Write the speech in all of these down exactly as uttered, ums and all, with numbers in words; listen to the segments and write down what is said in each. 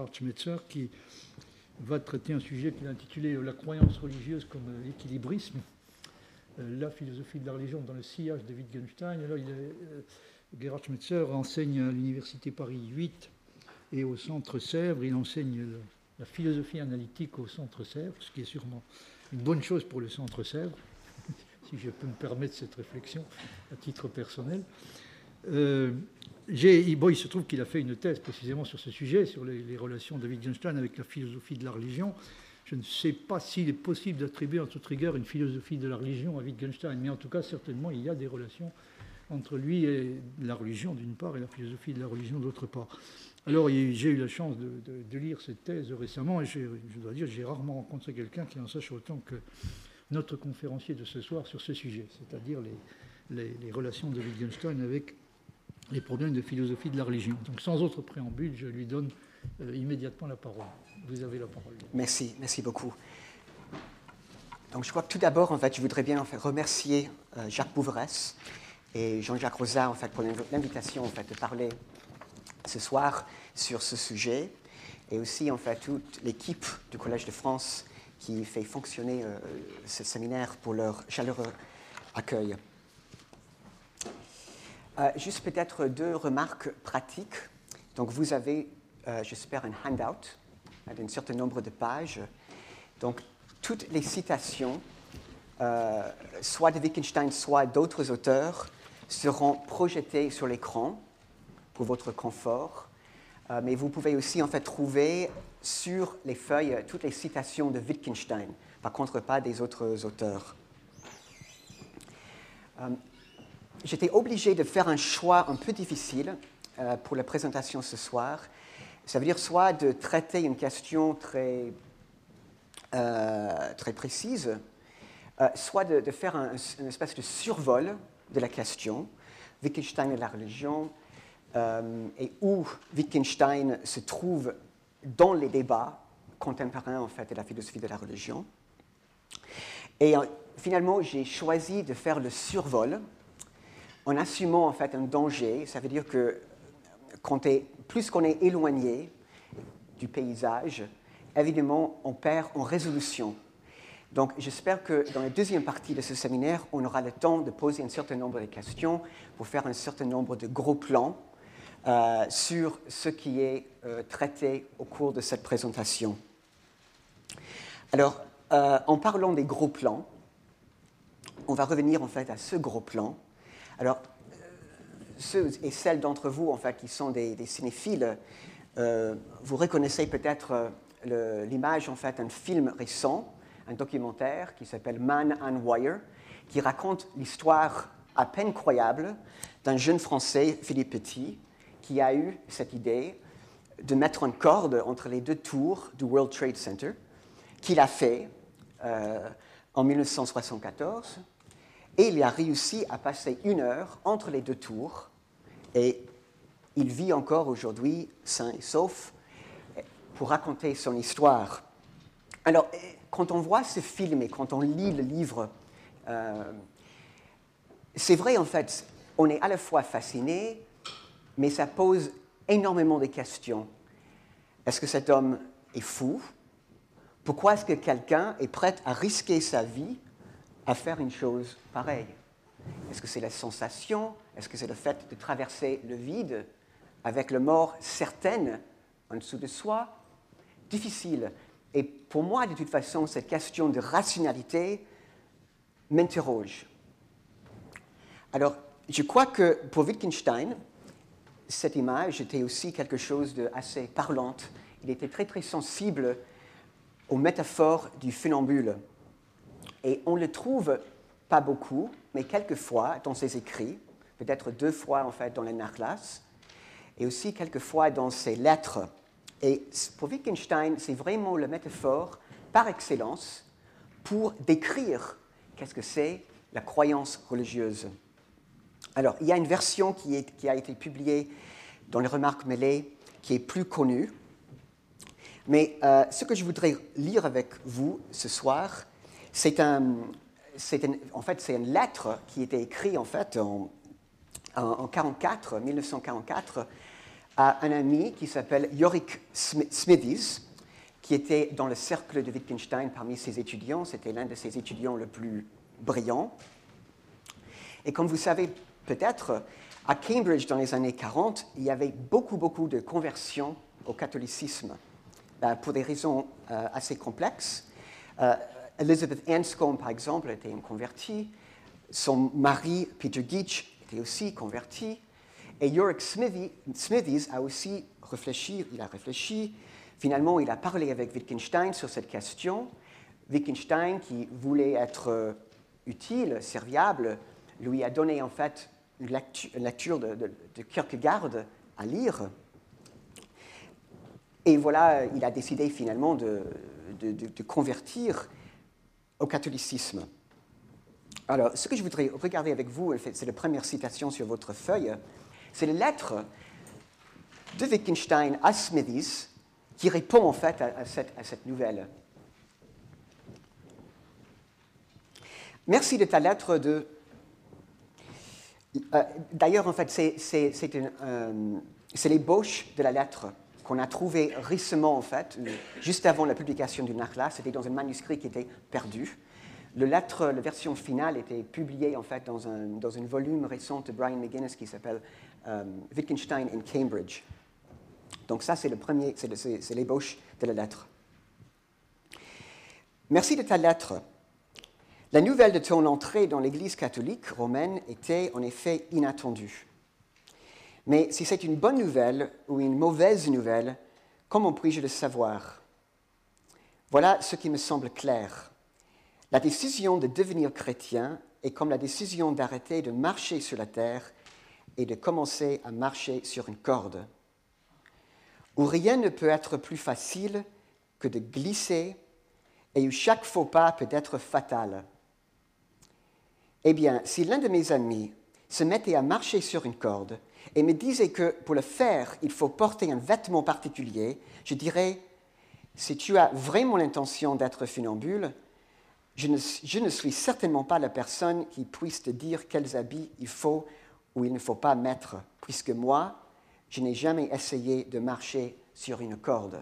Gerhard Schmetzer, qui va traiter un sujet qu'il a intitulé « La croyance religieuse comme l'équilibrisme », la philosophie de la religion dans le sillage de Wittgenstein. Et là, il est, euh, Gerhard Schmetzer enseigne à l'Université Paris huit et au Centre Sèvres. Il enseigne le, la philosophie analytique au Centre Sèvres, ce qui est sûrement une bonne chose pour le Centre Sèvres, si je peux me permettre cette réflexion à titre personnel. Euh, j'ai, bon, il se trouve qu'il a fait une thèse précisément sur ce sujet, sur les, les relations de Wittgenstein avec la philosophie de la religion. Je ne sais pas s'il est possible d'attribuer en toute rigueur une philosophie de la religion à Wittgenstein, mais en tout cas, certainement, il y a des relations entre lui et la religion d'une part et la philosophie de la religion d'autre part. Alors, j'ai eu la chance de, de, de lire cette thèse récemment, et je dois dire que j'ai rarement rencontré quelqu'un qui en sache autant que notre conférencier de ce soir sur ce sujet, c'est-à-dire les, les, les relations de Wittgenstein avec les problèmes de philosophie de la religion. Donc, sans autre préambule, je lui donne euh, immédiatement la parole. Vous avez la parole. Merci, merci beaucoup. Donc, je crois que tout d'abord, en fait, je voudrais bien en fait, remercier euh, Jacques Bouveresse et Jean-Jacques Rosa en fait, pour l'invitation en fait, de parler ce soir sur ce sujet, et aussi en fait, toute l'équipe du Collège de France qui fait fonctionner euh, ce séminaire pour leur chaleureux accueil. Euh, juste peut-être deux remarques pratiques. Donc, vous avez, euh, j'espère, un handout d'un certain nombre de pages. Donc, toutes les citations, euh, soit de Wittgenstein, soit d'autres auteurs, seront projetées sur l'écran pour votre confort. Euh, mais vous pouvez aussi, en fait, trouver sur les feuilles toutes les citations de Wittgenstein, par contre, pas des autres auteurs. Euh, J'étais obligé de faire un choix un peu difficile euh, pour la présentation ce soir. Ça veut dire soit de traiter une question très, euh, très précise, euh, soit de, de faire un, une espèce de survol de la question, Wittgenstein et la religion, euh, et où Wittgenstein se trouve dans les débats contemporains en fait, de la philosophie de la religion. Et euh, finalement, j'ai choisi de faire le survol en assumant en fait un danger. Ça veut dire que quand est, plus qu'on est éloigné du paysage, évidemment, on perd en résolution. Donc, j'espère que dans la deuxième partie de ce séminaire, on aura le temps de poser un certain nombre de questions pour faire un certain nombre de gros plans euh, sur ce qui est euh, traité au cours de cette présentation. Alors, euh, en parlant des gros plans, on va revenir en fait à ce gros plan. Alors, ceux et celles d'entre vous en fait, qui sont des, des cinéphiles, euh, vous reconnaissez peut-être euh, l'image en fait, d'un film récent, un documentaire qui s'appelle Man on Wire, qui raconte l'histoire à peine croyable d'un jeune Français, Philippe Petit, qui a eu cette idée de mettre une corde entre les deux tours du World Trade Center, qu'il a fait euh, en mille neuf cent soixante-quatorze. Et il a réussi à passer une heure entre les deux tours. Et il vit encore aujourd'hui sain et sauf pour raconter son histoire. Alors, quand on voit ce film et quand on lit le livre, euh, c'est vrai, en fait, on est à la fois fasciné, mais ça pose énormément de questions. Est-ce que cet homme est fou? Pourquoi est-ce que quelqu'un est prêt à risquer sa vie à faire une chose pareille? Est-ce que c'est la sensation? Est-ce que c'est le fait de traverser le vide avec la mort certaine en dessous de soi? Difficile. Et pour moi, de toute façon, cette question de rationalité m'interroge. Alors, je crois que pour Wittgenstein, cette image était aussi quelque chose d'assez parlante. Il était très, très sensible aux métaphores du funambule. Et on le trouve pas beaucoup, mais quelquefois dans ses écrits, peut-être deux fois en fait dans les Nachlass, et aussi quelquefois dans ses lettres. Et pour Wittgenstein, c'est vraiment la métaphore par excellence pour décrire qu'est-ce que c'est la croyance religieuse. Alors, il y a une version qui, est, qui a été publiée dans les Remarques mêlées, qui est plus connue. Mais euh, ce que je voudrais lire avec vous ce soir, c'est un, c'est une, en fait, c'est une lettre qui a été écrite en fait en, en, en mille neuf cent quarante-quatre à un ami qui s'appelle Yorick Smithies, qui était dans le cercle de Wittgenstein parmi ses étudiants. C'était l'un de ses étudiants le plus brillant. Et comme vous savez peut-être, à Cambridge, dans les années quarante, il y avait beaucoup, beaucoup de conversions au catholicisme, euh, pour des raisons euh, assez complexes. Euh, Elizabeth Anscombe, par exemple, était une convertie. Son mari, Peter Geach, était aussi converti. Et Yorick Smithies a aussi réfléchi, il a réfléchi. Finalement, il a parlé avec Wittgenstein sur cette question. Wittgenstein, qui voulait être euh, utile, serviable, lui a donné en fait une lecture, une lecture de, de, de Kierkegaard à lire. Et voilà, il a décidé finalement de, de, de, de convertir au catholicisme. Alors, ce que je voudrais regarder avec vous, c'est la première citation sur votre feuille, c'est la lettre de Wittgenstein à Smithies qui répond en fait à, à, cette, à cette nouvelle. Merci de ta lettre de... Euh, D'ailleurs, en fait, c'est, c'est, c'est, une, euh, c'est l'ébauche de la lettre qu'on a trouvée récemment, en fait, juste avant la publication du Nachlass. C'était dans un manuscrit qui était perdu. Le lettre, la version finale était publiée, en fait, dans un, dans un volume récent de Brian McGuinness qui s'appelle euh, Wittgenstein in Cambridge. Donc ça, c'est le premier, c'est, le, c'est, c'est l'ébauche de la lettre. Merci de ta lettre. La nouvelle de ton entrée dans l'Église catholique romaine était en effet inattendue. Mais si c'est une bonne nouvelle ou une mauvaise nouvelle, comment puis-je le savoir? Voilà ce qui me semble clair. La décision de devenir chrétien est comme la décision d'arrêter de marcher sur la terre et de commencer à marcher sur une corde, où rien ne peut être plus facile que de glisser et où chaque faux pas peut être fatal. Eh bien, si l'un de mes amis se mettait à marcher sur une corde et me disait que pour le faire, il faut porter un vêtement particulier, je dirais, si tu as vraiment l'intention d'être funambule, je ne, je ne suis certainement pas la personne qui puisse te dire quels habits il faut ou il ne faut pas mettre, puisque moi, je n'ai jamais essayé de marcher sur une corde.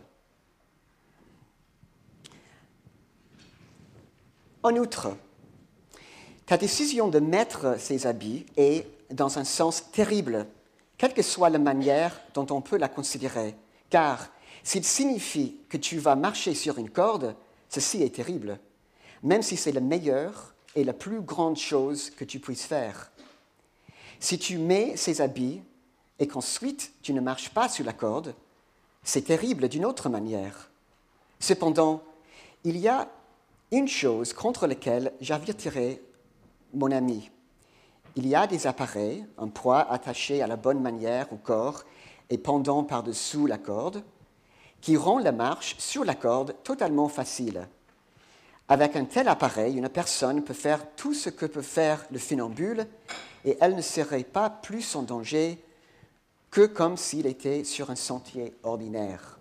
En outre, ta décision de mettre ces habits est, dans un sens, terrible, quelle que soit la manière dont on peut la considérer, car s'il signifie que tu vas marcher sur une corde, ceci est terrible, même si c'est la meilleure et la plus grande chose que tu puisses faire. Si tu mets ces habits et qu'ensuite tu ne marches pas sur la corde, c'est terrible d'une autre manière. Cependant, il y a une chose contre laquelle j'avertirai mon ami. Il y a des appareils, un poids attaché à la bonne manière au corps et pendant par-dessous la corde, qui rend la marche sur la corde totalement facile. Avec un tel appareil, une personne peut faire tout ce que peut faire le funambule et elle ne serait pas plus en danger que comme s'il était sur un sentier ordinaire.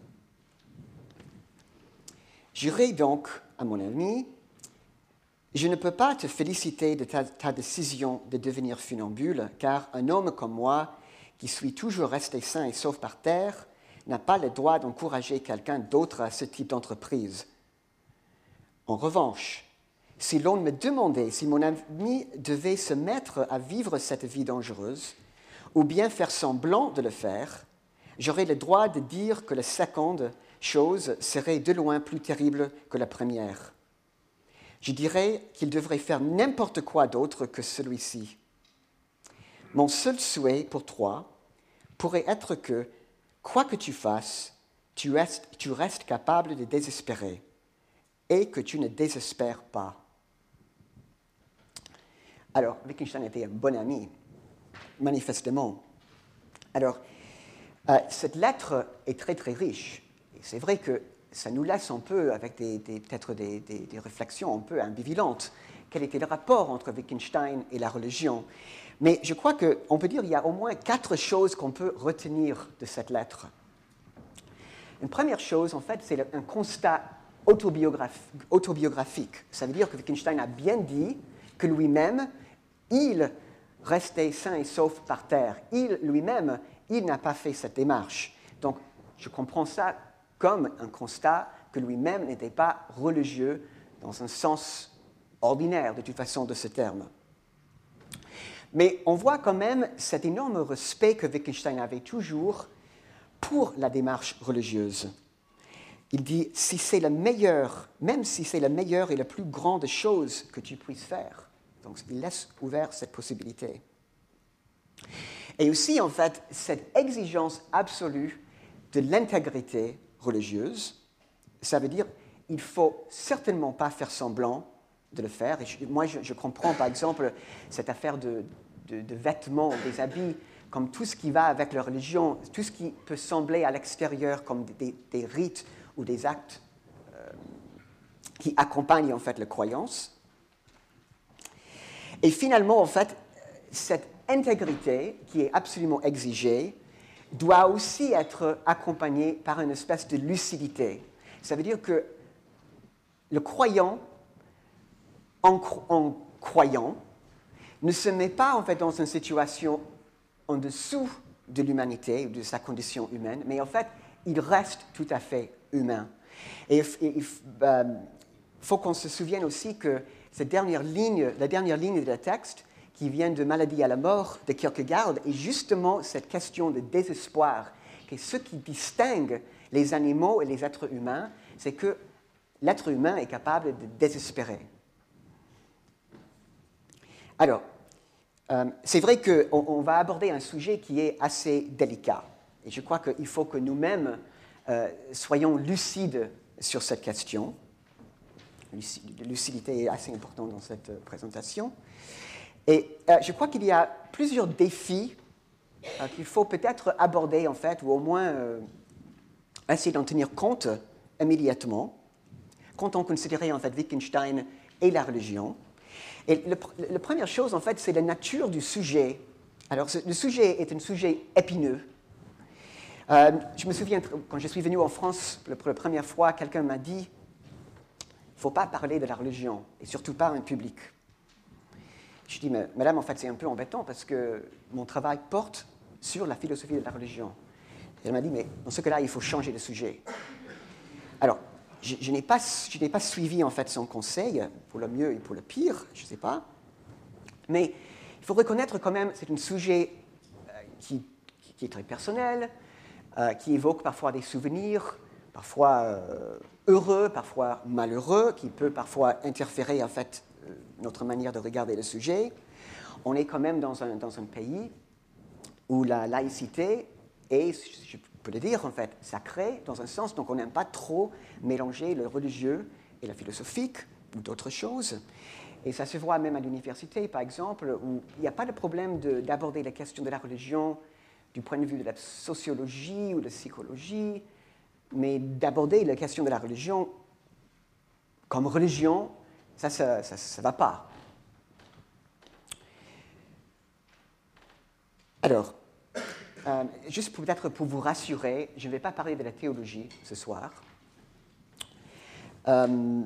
Je dirai donc à mon ami, je ne peux pas te féliciter de ta, ta décision de devenir funambule, car un homme comme moi, qui suis toujours resté sain et sauf par terre, n'a pas le droit d'encourager quelqu'un d'autre à ce type d'entreprise. En revanche, si l'on me demandait si mon ami devait se mettre à vivre cette vie dangereuse, ou bien faire semblant de le faire, j'aurais le droit de dire que la seconde chose serait de loin plus terrible que la première. Je dirais qu'il devrait faire n'importe quoi d'autre que celui-ci. Mon seul souhait pour toi pourrait être que, quoi que tu fasses, tu restes, tu restes capable de désespérer et que tu ne désespères pas. Alors, Wittgenstein était un bon ami, manifestement. Alors, euh, cette lettre est très très riche. Et c'est vrai que ça nous laisse un peu avec des, des, peut-être des, des, des réflexions un peu ambivalentes. Quel était le rapport entre Wittgenstein et la religion? Mais je crois qu'on peut dire qu'il y a au moins quatre choses qu'on peut retenir de cette lettre. Une première chose, en fait, c'est un constat autobiographique. autobiographique. Ça veut dire que Wittgenstein a bien dit que lui-même, il restait sain et sauf par terre. Il, lui-même, il n'a pas fait cette démarche. Donc, je comprends ça comme un constat que lui-même n'était pas religieux dans un sens ordinaire, de toute façon, de ce terme. Mais on voit quand même cet énorme respect que Wittgenstein avait toujours pour la démarche religieuse. Il dit, si c'est la meilleure, même si c'est la meilleure et la plus grande chose que tu puisses faire. Donc, il laisse ouvert cette possibilité. Et aussi, en fait, cette exigence absolue de l'intégrité religieuse, ça veut dire il ne faut certainement pas faire semblant de le faire. Et je, moi, je, je comprends, par exemple, cette affaire de, de, de vêtements, des habits, comme tout ce qui va avec la religion, tout ce qui peut sembler à l'extérieur comme des, des rites ou des actes euh, qui accompagnent en fait la croyance. Et finalement, en fait, cette intégrité qui est absolument exigée doit aussi être accompagnée par une espèce de lucidité. Ça veut dire que le croyant, en, en croyant, ne se met pas en fait dans une situation en dessous de l'humanité ou de sa condition humaine, mais en fait, il reste tout à fait humain. Et il euh, faut qu'on se souvienne aussi que cette dernière ligne, la dernière ligne de texte, qui vient de Maladie à la mort de Kierkegaard, est justement cette question de désespoir. Que ce qui distingue les animaux et les êtres humains, c'est que l'être humain est capable de désespérer. Alors, euh, c'est vrai qu'on on va aborder un sujet qui est assez délicat. Et je crois qu'il faut que nous-mêmes euh, soyons lucides sur cette question. La lucidité est assez importante dans cette euh, présentation. Et euh, je crois qu'il y a plusieurs défis euh, qu'il faut peut-être aborder, en fait, ou au moins euh, essayer d'en tenir compte immédiatement, quand on considérait, en fait, Wittgenstein et la religion. Et le, la première chose, en fait, c'est la nature du sujet. Alors, ce, le sujet est un sujet épineux. Euh, je me souviens, quand je suis venu en France pour la première fois, quelqu'un m'a dit « il ne faut pas parler de la religion, et surtout pas en public ». Je dis, mais madame, en fait, c'est un peu embêtant parce que mon travail porte sur la philosophie de la religion. Et elle m'a dit, mais dans ce cas-là, il faut changer de sujet. Alors, je, je n'ai pas, je n'ai pas suivi, en fait, son conseil, pour le mieux et pour le pire, je ne sais pas. Mais il faut reconnaître quand même, c'est un sujet euh, qui, qui est très personnel, euh, qui évoque parfois des souvenirs, parfois euh, heureux, parfois malheureux, qui peut parfois interférer, en fait, notre manière de regarder le sujet. On est quand même dans un, dans un pays où la laïcité est, je peux le dire en fait, sacrée dans un sens, donc on n'aime pas trop mélanger le religieux et le philosophique ou d'autres choses. Et ça se voit même à l'université, par exemple, où il n'y a pas de problème de, d'aborder la question de la religion du point de vue de la sociologie ou de la psychologie, mais d'aborder la question de la religion comme religion, ça, ça ne va pas. Alors, euh, juste peut-être pour vous rassurer, je ne vais pas parler de la théologie ce soir. Euh,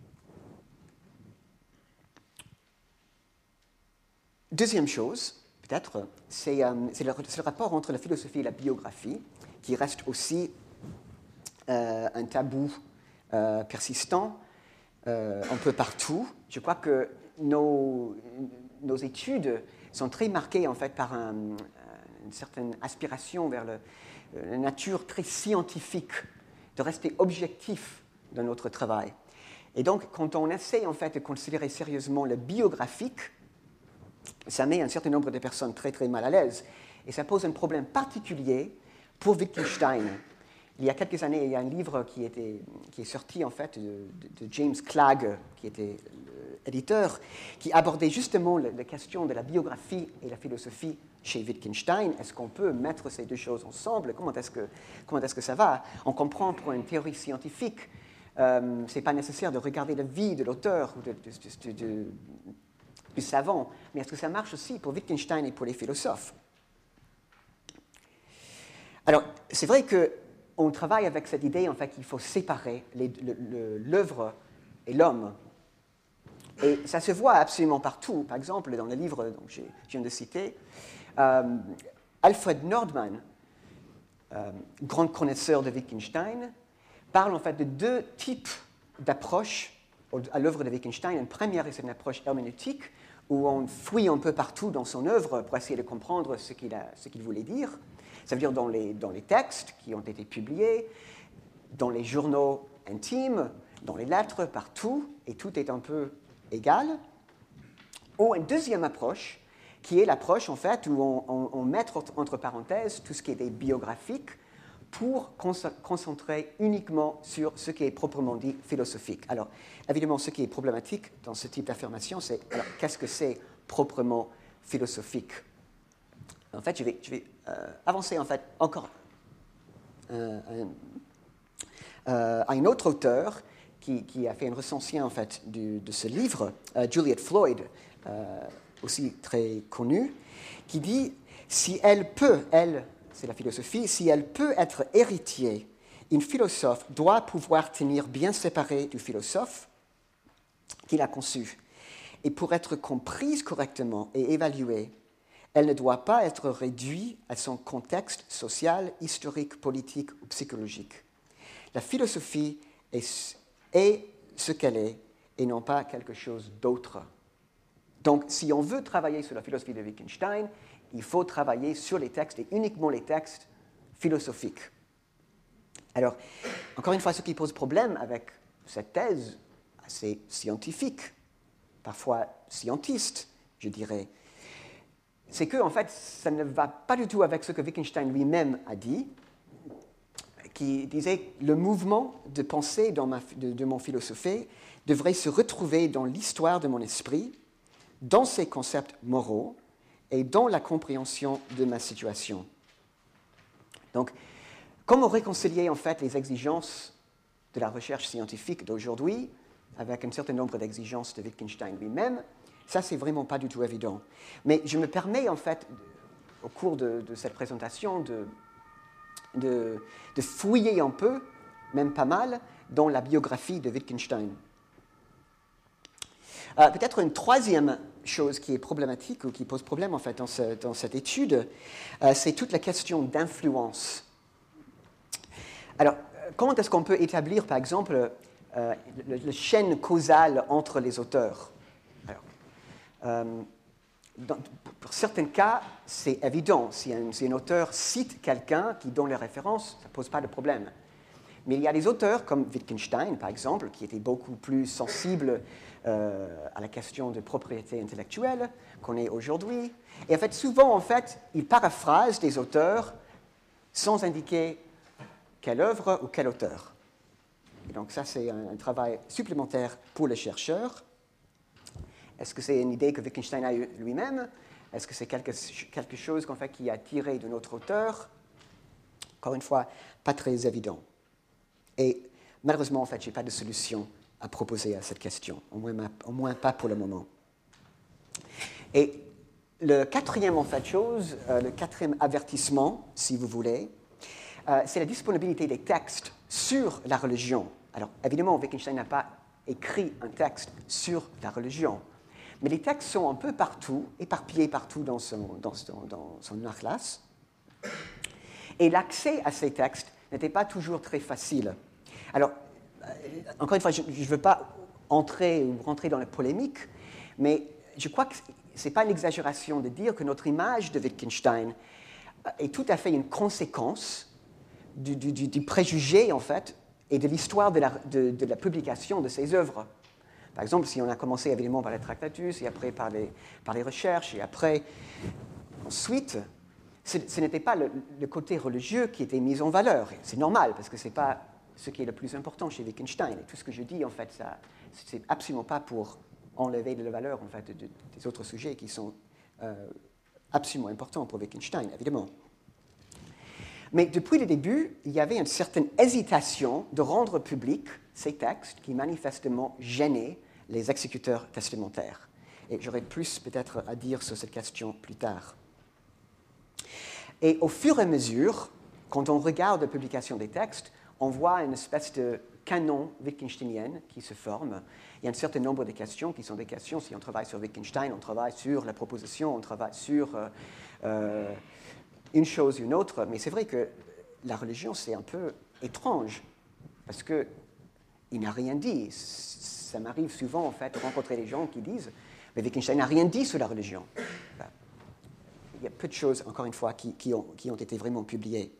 deuxième chose, peut-être, c'est, euh, c'est, le, c'est le rapport entre la philosophie et la biographie, qui reste aussi euh, un tabou euh, persistant. Euh, un peu partout. Je crois que nos, nos études sont très marquées en fait par un, une certaine aspiration vers le, la nature très scientifique, de rester objectif dans notre travail. Et donc, quand on essaie en fait de considérer sérieusement le biographique, ça met un certain nombre de personnes très très mal à l'aise. Et ça pose un problème particulier pour Wittgenstein. Il y a quelques années, il y a un livre qui, était, qui est sorti en fait de, de, de James Clegg, qui était l'éditeur, qui abordait justement la, la question de la biographie et la philosophie chez Wittgenstein. Est-ce qu'on peut mettre ces deux choses ensemble? Comment est-ce que, comment est-ce que ça va? On comprend pour une théorie scientifique, euh, ce n'est pas nécessaire de regarder la vie de l'auteur ou de, de, de, de, du savant, mais est-ce que ça marche aussi pour Wittgenstein et pour les philosophes? Alors, c'est vrai que on travaille avec cette idée en fait, qu'il faut séparer les, le, le, l'œuvre et l'homme. Et ça se voit absolument partout. Par exemple, dans le livre que je viens de citer, euh, Alfred Nordman euh, grands connaisseurs de Wittgenstein, parle en fait de deux types d'approches à l'œuvre de Wittgenstein. Une première, c'est une approche herméneutique, où on fouille un peu partout dans son œuvre pour essayer de comprendre ce qu'il a, ce qu'il voulait dire. Ça veut dire dans les, dans les textes qui ont été publiés, dans les journaux intimes, dans les lettres, partout, et tout est un peu égal. Ou une deuxième approche, qui est l'approche en fait où on, on, on met entre parenthèses tout ce qui est des biographiques pour concentrer uniquement sur ce qui est proprement dit philosophique. Alors, évidemment, ce qui est problématique dans ce type d'affirmation, c'est alors, qu'est-ce que c'est proprement philosophique? En fait, je vais, je vais euh, avancer en fait encore euh, euh, à un autre auteur qui, qui a fait une recension en fait du, de ce livre, euh, Juliette Floyd, euh, aussi très connue, qui dit si elle peut, elle, c'est la philosophie, si elle peut être héritière, une philosophe doit pouvoir tenir bien séparé du philosophe qui l'a conçu. Et pour être comprise correctement et évaluée, elle ne doit pas être réduite à son contexte social, historique, politique ou psychologique. La philosophie est, est ce qu'elle est et non pas quelque chose d'autre. Donc, si on veut travailler sur la philosophie de Wittgenstein, il faut travailler sur les textes et uniquement les textes philosophiques. Alors, encore une fois, ce qui pose problème avec cette thèse assez scientifique, parfois scientiste, je dirais, c'est que, en fait, ça ne va pas du tout avec ce que Wittgenstein lui-même a dit, qui disait que le mouvement de pensée dans ma, de, de mon philosophie devrait se retrouver dans l'histoire de mon esprit, dans ses concepts moraux, et dans la compréhension de ma situation. Donc, comment réconcilier en fait les exigences de la recherche scientifique d'aujourd'hui avec un certain nombre d'exigences de Wittgenstein lui-même? Ça, c'est vraiment pas du tout évident. Mais je me permets en fait, au cours de, de cette présentation, de, de, de fouiller un peu, même pas mal, dans la biographie de Wittgenstein. Euh, peut-être une troisième chose qui est problématique ou qui pose problème en fait dans, ce, dans cette étude, euh, c'est toute la question d'influence. Alors, comment est-ce qu'on peut établir, par exemple, euh, le, le chaîne causale entre les auteurs? Alors, euh, dans, pour certains cas, c'est évident. Si un, si un auteur cite quelqu'un qui donne les références, ça ne pose pas de problème. Mais il y a des auteurs comme Wittgenstein, par exemple, qui étaient beaucoup plus sensibles euh, à la question de propriété intellectuelle qu'on est aujourd'hui. Et en fait, souvent, en fait, ils paraphrasent des auteurs sans indiquer quelle œuvre ou quel auteur. Et donc ça, c'est un, un travail supplémentaire pour le chercheur. Est-ce que c'est une idée que Wittgenstein a eue lui-même? Est-ce que c'est quelque, quelque chose qu'en fait, qui a tiré d'un autre auteur? Encore une fois, pas très évident. Et malheureusement, en fait, je n'ai pas de solution à proposer à cette question, au moins, au moins pas pour le moment. Et le quatrième, en fait, chose, euh, le quatrième avertissement, si vous voulez, euh, c'est la disponibilité des textes sur la religion. Alors, évidemment, Wittgenstein n'a pas écrit un texte sur la religion, mais les textes sont un peu partout, éparpillés partout dans son, dans son, dans son atlas. Et l'accès à ces textes n'était pas toujours très facile. Alors, encore une fois, je ne veux pas entrer ou rentrer dans la polémique, mais je crois que ce n'est pas une exagération de dire que notre image de Wittgenstein est tout à fait une conséquence du, du, du préjugé, en fait, et de l'histoire de la, de, de la publication de ses œuvres. Par exemple, si on a commencé évidemment par les Tractatus, et après par les, par les recherches, et après, ensuite, ce, ce n'était pas le, le côté religieux qui était mis en valeur. C'est normal, parce que ce n'est pas ce qui est le plus important chez Wittgenstein. Et tout ce que je dis, en fait, ce n'est absolument pas pour enlever de la valeur, en fait, de, de, des autres sujets qui sont euh, absolument importants pour Wittgenstein, évidemment. Mais depuis le début, il y avait une certaine hésitation de rendre public ces textes qui manifestement gênaient les exécuteurs testamentaires. Et j'aurai plus peut-être à dire sur cette question plus tard. Et au fur et à mesure, quand on regarde la publication des textes, on voit une espèce de canon wittgensteinien qui se forme. Il y a un certain nombre de questions qui sont des questions. Si on travaille sur Wittgenstein, on travaille sur la proposition, on travaille sur euh, euh, une chose ou une autre. Mais c'est vrai que la religion, c'est un peu étrange, parce qu'il n'a rien dit. Ça m'arrive souvent, en fait, de rencontrer des gens qui disent « Mais Wittgenstein n'a rien dit sur la religion. » Il y a peu de choses, encore une fois, qui, qui, ont, qui ont été vraiment publiées.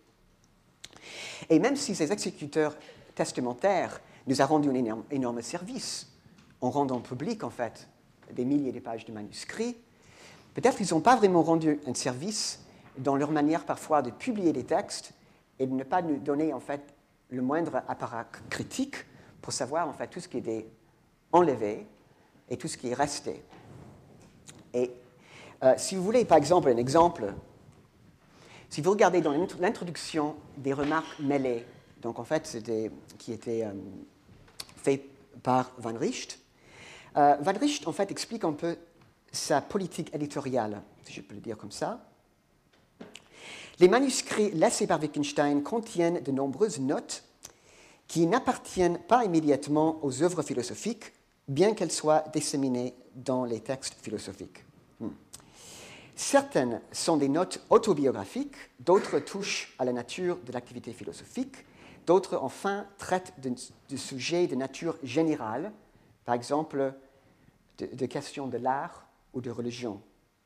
Et même si ces exécuteurs testamentaires nous ont rendu un énorme, énorme service en rendant public, en fait, des milliers de pages de manuscrits, peut-être qu'ils n'ont pas vraiment rendu un service dans leur manière parfois de publier des textes et de ne pas nous donner, en fait, le moindre apparat critique pour savoir, en fait, tout ce qui était enlevé et tout ce qui est resté. Et euh, si vous voulez, par exemple, un exemple, si vous regardez dans l'introduction des remarques mêlées, donc en fait, c'était, qui était euh, fait par Van Richt, euh, Van Richt, en fait, explique un peu sa politique éditoriale, si je peux le dire comme ça. Les manuscrits laissés par Wittgenstein contiennent de nombreuses notes qui n'appartiennent pas immédiatement aux œuvres philosophiques, bien qu'elles soient disséminées dans les textes philosophiques. Hmm. Certaines sont des notes autobiographiques, d'autres touchent à la nature de l'activité philosophique, d'autres, enfin, traitent de, de sujets de nature générale, par exemple, de, de questions de l'art ou de religion.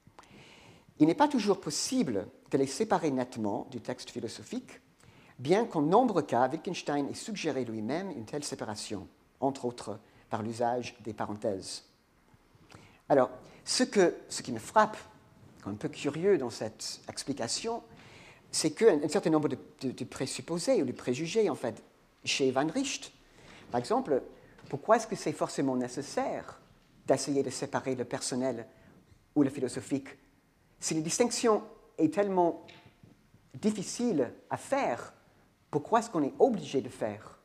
Il n'est pas toujours possible de les séparer nettement du texte philosophique, bien qu'en nombreux cas, Wittgenstein ait suggéré lui-même une telle séparation, entre autres par l'usage des parenthèses. Alors, ce, que, ce qui me frappe, un peu curieux dans cette explication, c'est qu'un un certain nombre de, de, de présupposés ou de préjugés, en fait, chez Van Richt, par exemple, pourquoi est-ce que c'est forcément nécessaire d'essayer de séparer le personnel ou le philosophique? Si la distinction est tellement difficile à faire, pourquoi est-ce qu'on est obligé de faire?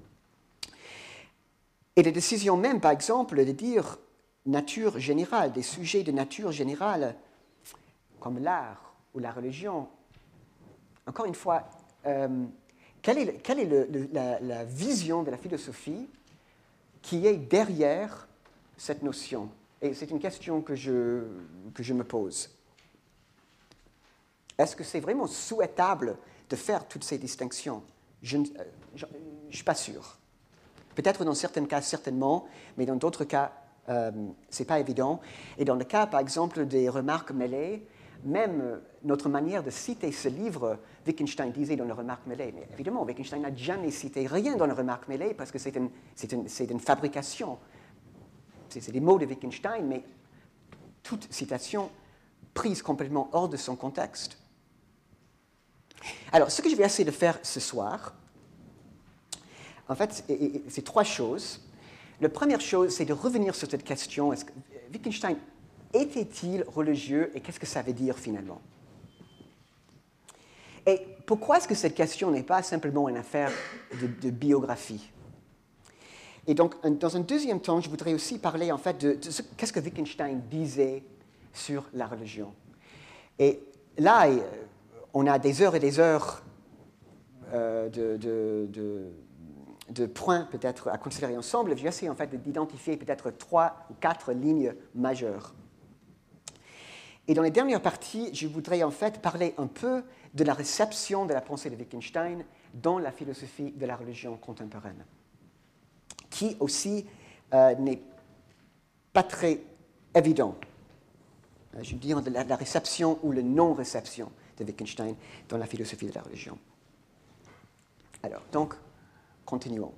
Et la décision même, par exemple, de dire nature générale, des sujets de nature générale, comme l'art ou la religion, encore une fois, euh, quelle est, quelle est le, le, la, la vision de la philosophie qui est derrière cette notion? Et c'est une question que je, que je me pose. Est-ce que c'est vraiment souhaitable de faire toutes ces distinctions? Je ne suis pas sûr. Peut-être dans certains cas, certainement, mais dans d'autres cas, euh, ce n'est pas évident. Et dans le cas, par exemple, des remarques mêlées, même notre manière de citer ce livre, Wittgenstein disait dans les remarques mêlées, mais évidemment, Wittgenstein n'a jamais cité rien dans les remarques mêlées parce que c'est une, c'est une, c'est une fabrication. C'est, c'est des mots de Wittgenstein, mais toute citation prise complètement hors de son contexte. Alors, ce que je vais essayer de faire ce soir, en fait, c'est trois choses. La première chose, c'est de revenir sur cette question, est-ce que Wittgenstein était-il religieux et qu'est-ce que ça veut dire finalement? Et pourquoi est-ce que cette question n'est pas simplement une affaire de, de biographie? Et donc, dans un deuxième temps, je voudrais aussi parler en fait de, de ce, qu'est-ce que Wittgenstein disait sur la religion. Et là, on a des heures et des heures euh, de, de, de, de points peut-être à considérer ensemble. Je vais essayer en fait d'identifier peut-être trois ou quatre lignes majeures. Et dans les dernières parties, je voudrais en fait parler un peu de la réception de la pensée de Wittgenstein dans la philosophie de la religion contemporaine, qui aussi euh, n'est pas très évident. Je veux dire la, la réception ou la non-réception de Wittgenstein dans la philosophie de la religion. Alors, donc, continuons.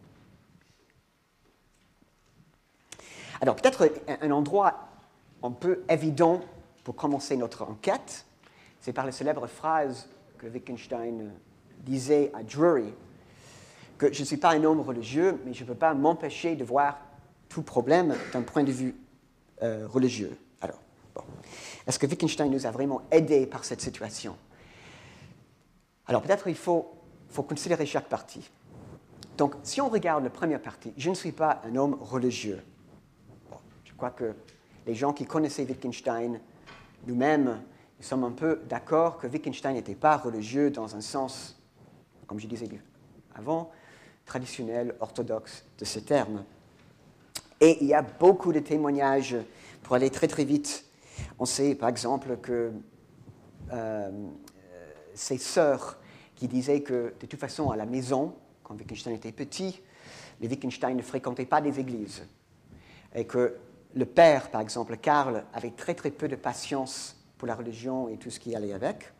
Alors, peut-être un, un endroit un peu évident pour commencer notre enquête, c'est par la célèbre phrase que Wittgenstein disait à Drury, que je ne suis pas un homme religieux, mais je ne peux pas m'empêcher de voir tout problème d'un point de vue euh, religieux. Alors, bon. Est-ce que Wittgenstein nous a vraiment aidés par cette situation? Alors, peut-être il faut, faut considérer chaque partie. Donc, si on regarde la première partie, je ne suis pas un homme religieux. Bon, je crois que les gens qui connaissaient Wittgenstein, nous-mêmes, nous sommes un peu d'accord que Wittgenstein n'était pas religieux dans un sens, comme je disais avant, traditionnel, orthodoxe de ce terme. Et il y a beaucoup de témoignages, pour aller très très vite. On sait par exemple que euh, ses sœurs, qui disait que, de toute façon, à la maison, quand Wittgenstein était petit, les Wittgenstein ne fréquentaient pas des églises. Et que le père, par exemple, Karl, avait très très peu de patience pour la religion et tout ce qui allait avec.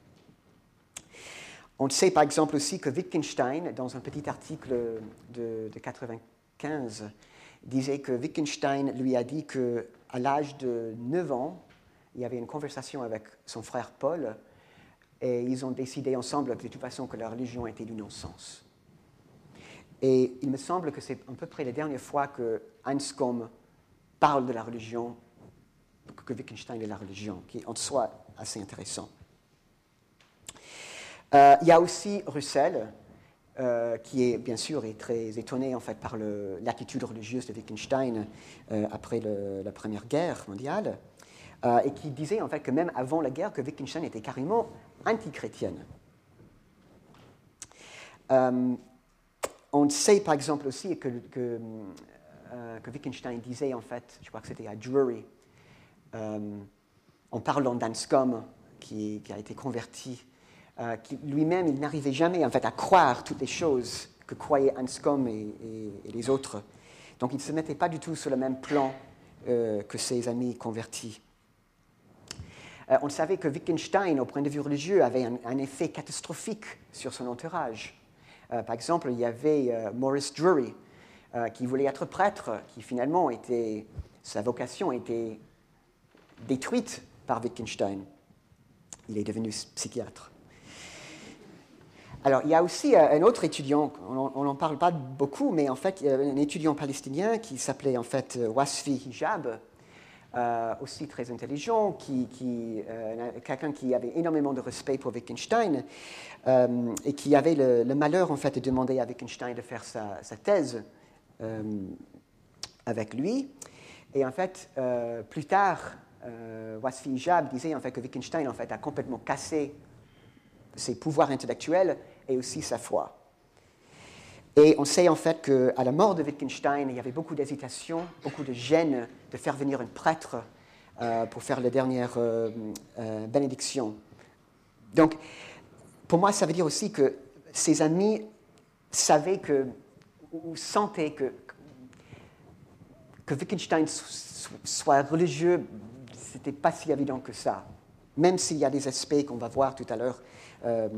On sait par exemple aussi que Wittgenstein, dans un petit article de, de mille neuf cent quatre-vingt-quinze, disait que Wittgenstein lui a dit qu'à l'âge de neuf ans, il y avait une conversation avec son frère Paul, et ils ont décidé ensemble de toute façon que la religion était du non-sens. Et il me semble que c'est à peu près la dernière fois que Anscombe parle de la religion, que Wittgenstein est la religion, qui est en soi assez intéressant. Euh, il y a aussi Russell, euh, qui est bien sûr est très étonné en fait par le, l'attitude religieuse de Wittgenstein euh, après le, la Première Guerre mondiale, euh, et qui disait en fait que même avant la guerre, que Wittgenstein était carrément anti-chrétienne. Euh, on sait par exemple aussi que, que, euh, que Wittgenstein disait en fait, je crois que c'était à Drury, euh, en parlant d'Anscombe qui, qui a été converti, euh, qui lui-même il n'arrivait jamais en fait à croire toutes les choses que croyaient Anscombe et, et, et les autres. Donc il ne se mettait pas du tout sur le même plan euh, que ses amis convertis. Euh, on savait que Wittgenstein, au point de vue religieux, avait un, un effet catastrophique sur son entourage. Euh, par exemple, il y avait euh, Maurice Drury, euh, qui voulait être prêtre, qui finalement était, sa vocation était détruite par Wittgenstein. Il est devenu psychiatre. Alors, il y a aussi euh, un autre étudiant, on n'en parle pas beaucoup, mais en fait, il y a un étudiant palestinien qui s'appelait en fait Wasfi Hijab, euh, aussi très intelligent, qui, qui, euh, quelqu'un qui avait énormément de respect pour Wittgenstein, euh, et qui avait le, le malheur en fait de demander à Wittgenstein de faire sa, sa thèse euh, avec lui. Et en fait, euh, plus tard, euh, Wasfi Hijab disait en fait que Wittgenstein en fait a complètement cassé ses pouvoirs intellectuels et aussi sa foi. Et on sait en fait qu'à la mort de Wittgenstein, il y avait beaucoup d'hésitation, beaucoup de gêne de faire venir un prêtre euh, pour faire la dernière euh, euh, bénédiction. Donc, pour moi, ça veut dire aussi que ses amis savaient que, ou sentaient que, que Wittgenstein soit religieux, ce n'était pas si évident que ça. Même s'il y a des aspects qu'on va voir tout à l'heure, euh,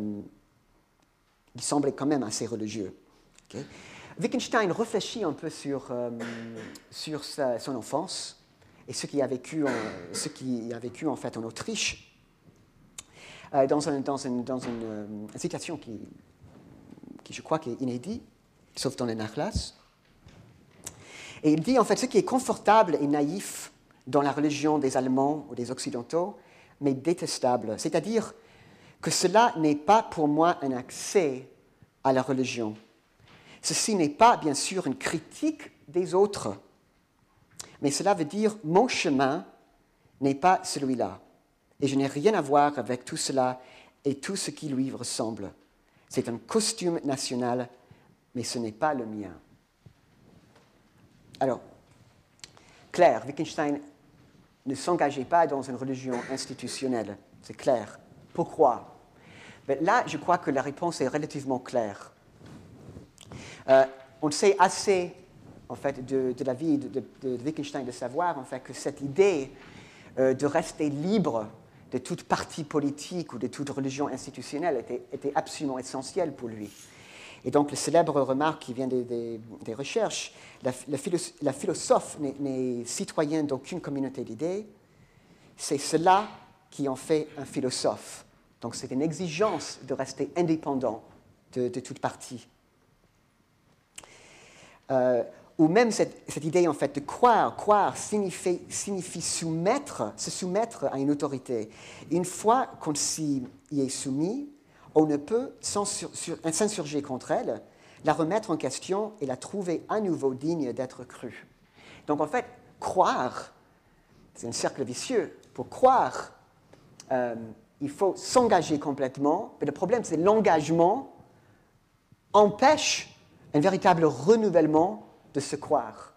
il semblait quand même assez religieux. Okay. Wittgenstein réfléchit un peu sur, euh, sur sa, son enfance et ce qu'il a vécu en, ce qu'il a vécu en fait en Autriche, euh, dans, un, dans, un, dans une, euh, une citation qui, qui, je crois, qui est inédite, sauf dans le Nachlass. Et il dit en fait ce qui est confortable et naïf dans la religion des Allemands ou des Occidentaux, mais détestable, c'est-à-dire que cela n'est pas pour moi un accès à la religion. Ceci n'est pas, bien sûr, une critique des autres, mais cela veut dire mon chemin n'est pas celui-là, et je n'ai rien à voir avec tout cela et tout ce qui lui ressemble. C'est un costume national, mais ce n'est pas le mien. Alors, clair, Wittgenstein ne s'engageait pas dans une religion institutionnelle, c'est clair. Pourquoi? Mais là, je crois que la réponse est relativement claire. Euh, on sait assez, en fait, de, de la vie de, de, de Wittgenstein de savoir, en fait, que cette idée euh, de rester libre de toute parti politique ou de toute religion institutionnelle était, était absolument essentielle pour lui. Et donc, la célèbre remarque qui vient des, des, des recherches, la, la, philosophe, la philosophe n'est, n'est citoyen d'aucune communauté d'idées, c'est cela qui en fait un philosophe. Donc, c'est une exigence de rester indépendant de, de toute partie. Euh, ou même cette, cette idée, en fait, de croire. Croire signifie, signifie soumettre, se soumettre à une autorité. Une fois qu'on s'y est soumis, on ne peut, sans sur, sur, s'insurger contre elle, la remettre en question et la trouver à nouveau digne d'être crue. Donc, en fait, croire, c'est un cercle vicieux. Pour croire, euh, il faut s'engager complètement, mais le problème, c'est que l'engagement empêche un véritable renouvellement de se croire.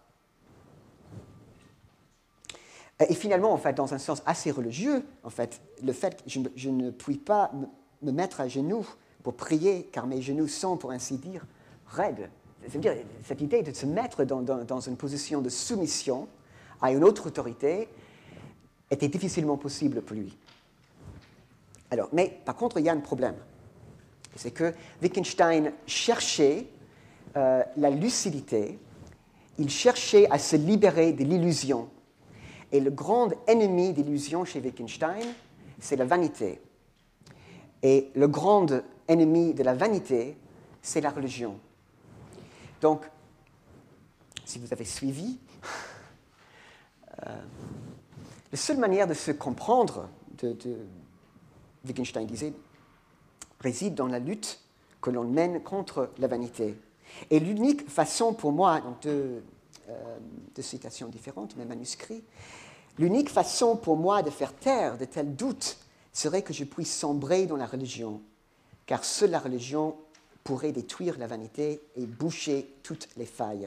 Et finalement, en fait, dans un sens assez religieux, en fait, le fait que je, je ne puis pas me, me mettre à genoux pour prier, car mes genoux sont, pour ainsi dire, raides. C'est-à-dire, cette idée de se mettre dans, dans, dans une position de soumission à une autre autorité était difficilement possible pour lui. Alors, mais par contre, il y a un problème. C'est que Wittgenstein cherchait euh, la lucidité, il cherchait à se libérer de l'illusion. Et le grand ennemi de l'illusion chez Wittgenstein, c'est la vanité. Et le grand ennemi de la vanité, c'est la religion. Donc, si vous avez suivi, euh, la seule manière de se comprendre, de, de, Wittgenstein disait, réside dans la lutte que l'on mène contre la vanité. Et l'unique façon pour moi, dans deux, euh, deux citations différentes, mes manuscrits, l'unique façon pour moi de faire taire de tels doutes serait que je puisse sombrer dans la religion, car seule la religion pourrait détruire la vanité et boucher toutes les failles.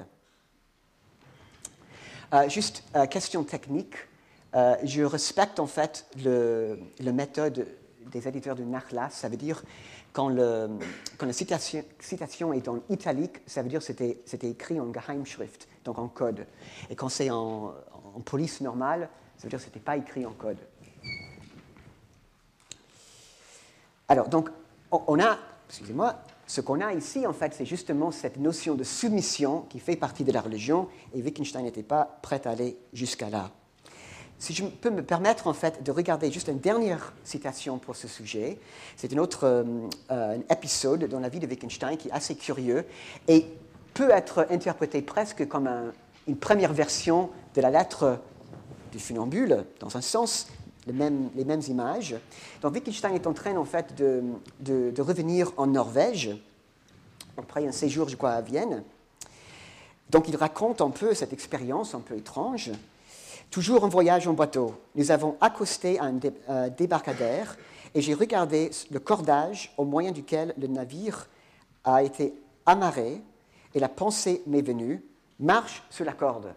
Euh, juste, euh, question technique, euh, je respecte en fait le, le méthode des éditeurs de Nachlass, ça veut dire quand, le, quand la citation, citation est en italique, ça veut dire que c'était, c'était écrit en Geheimschrift, donc en code. Et quand c'est en, en police normale, ça veut dire que ce n'était pas écrit en code. Alors, donc, on a, excusez-moi, ce qu'on a ici, en fait, c'est justement cette notion de soumission qui fait partie de la religion, et Wittgenstein n'était pas prêt à aller jusqu'à là. Si je peux me permettre, en fait, de regarder juste une dernière citation pour ce sujet, c'est un autre euh, un épisode dans la vie de Wittgenstein qui est assez curieux et peut être interprété presque comme un, une première version de la lettre du funambule, dans un sens, les mêmes, les mêmes images. Donc Wittgenstein est en train, en fait, de, de, de revenir en Norvège, après un séjour, je crois, à Vienne. Donc il raconte un peu cette expérience un peu étrange. Toujours en voyage en bateau, nous avons accosté à un dé, euh, débarcadère et j'ai regardé le cordage au moyen duquel le navire a été amarré et la pensée m'est venue, marche sur la corde.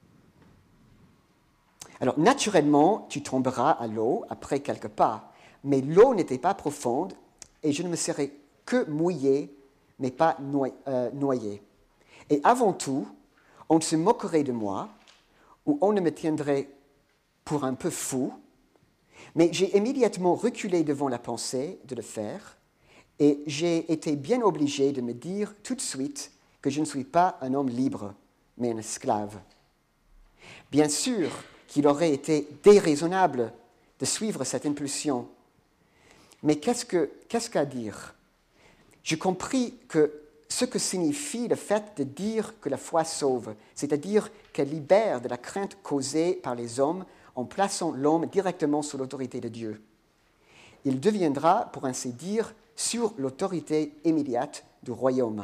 Alors, naturellement, tu tomberas à l'eau après quelques pas, mais l'eau n'était pas profonde et je ne me serais que mouillé, mais pas noyé. Et avant tout, on se moquerait de moi, ou on ne me tiendrait pour un peu fou, mais j'ai immédiatement reculé devant la pensée de le faire, et j'ai été bien obligé de me dire tout de suite que je ne suis pas un homme libre, mais un esclave. Bien sûr qu'il aurait été déraisonnable de suivre cette impulsion, mais qu'est-ce que, qu'est-ce qu'à dire? Je compris que ce que signifie le fait de dire que la foi sauve, c'est-à-dire qu'elle libère de la crainte causée par les hommes en plaçant l'homme directement sous l'autorité de Dieu. Il deviendra, pour ainsi dire, sur l'autorité immédiate du royaume.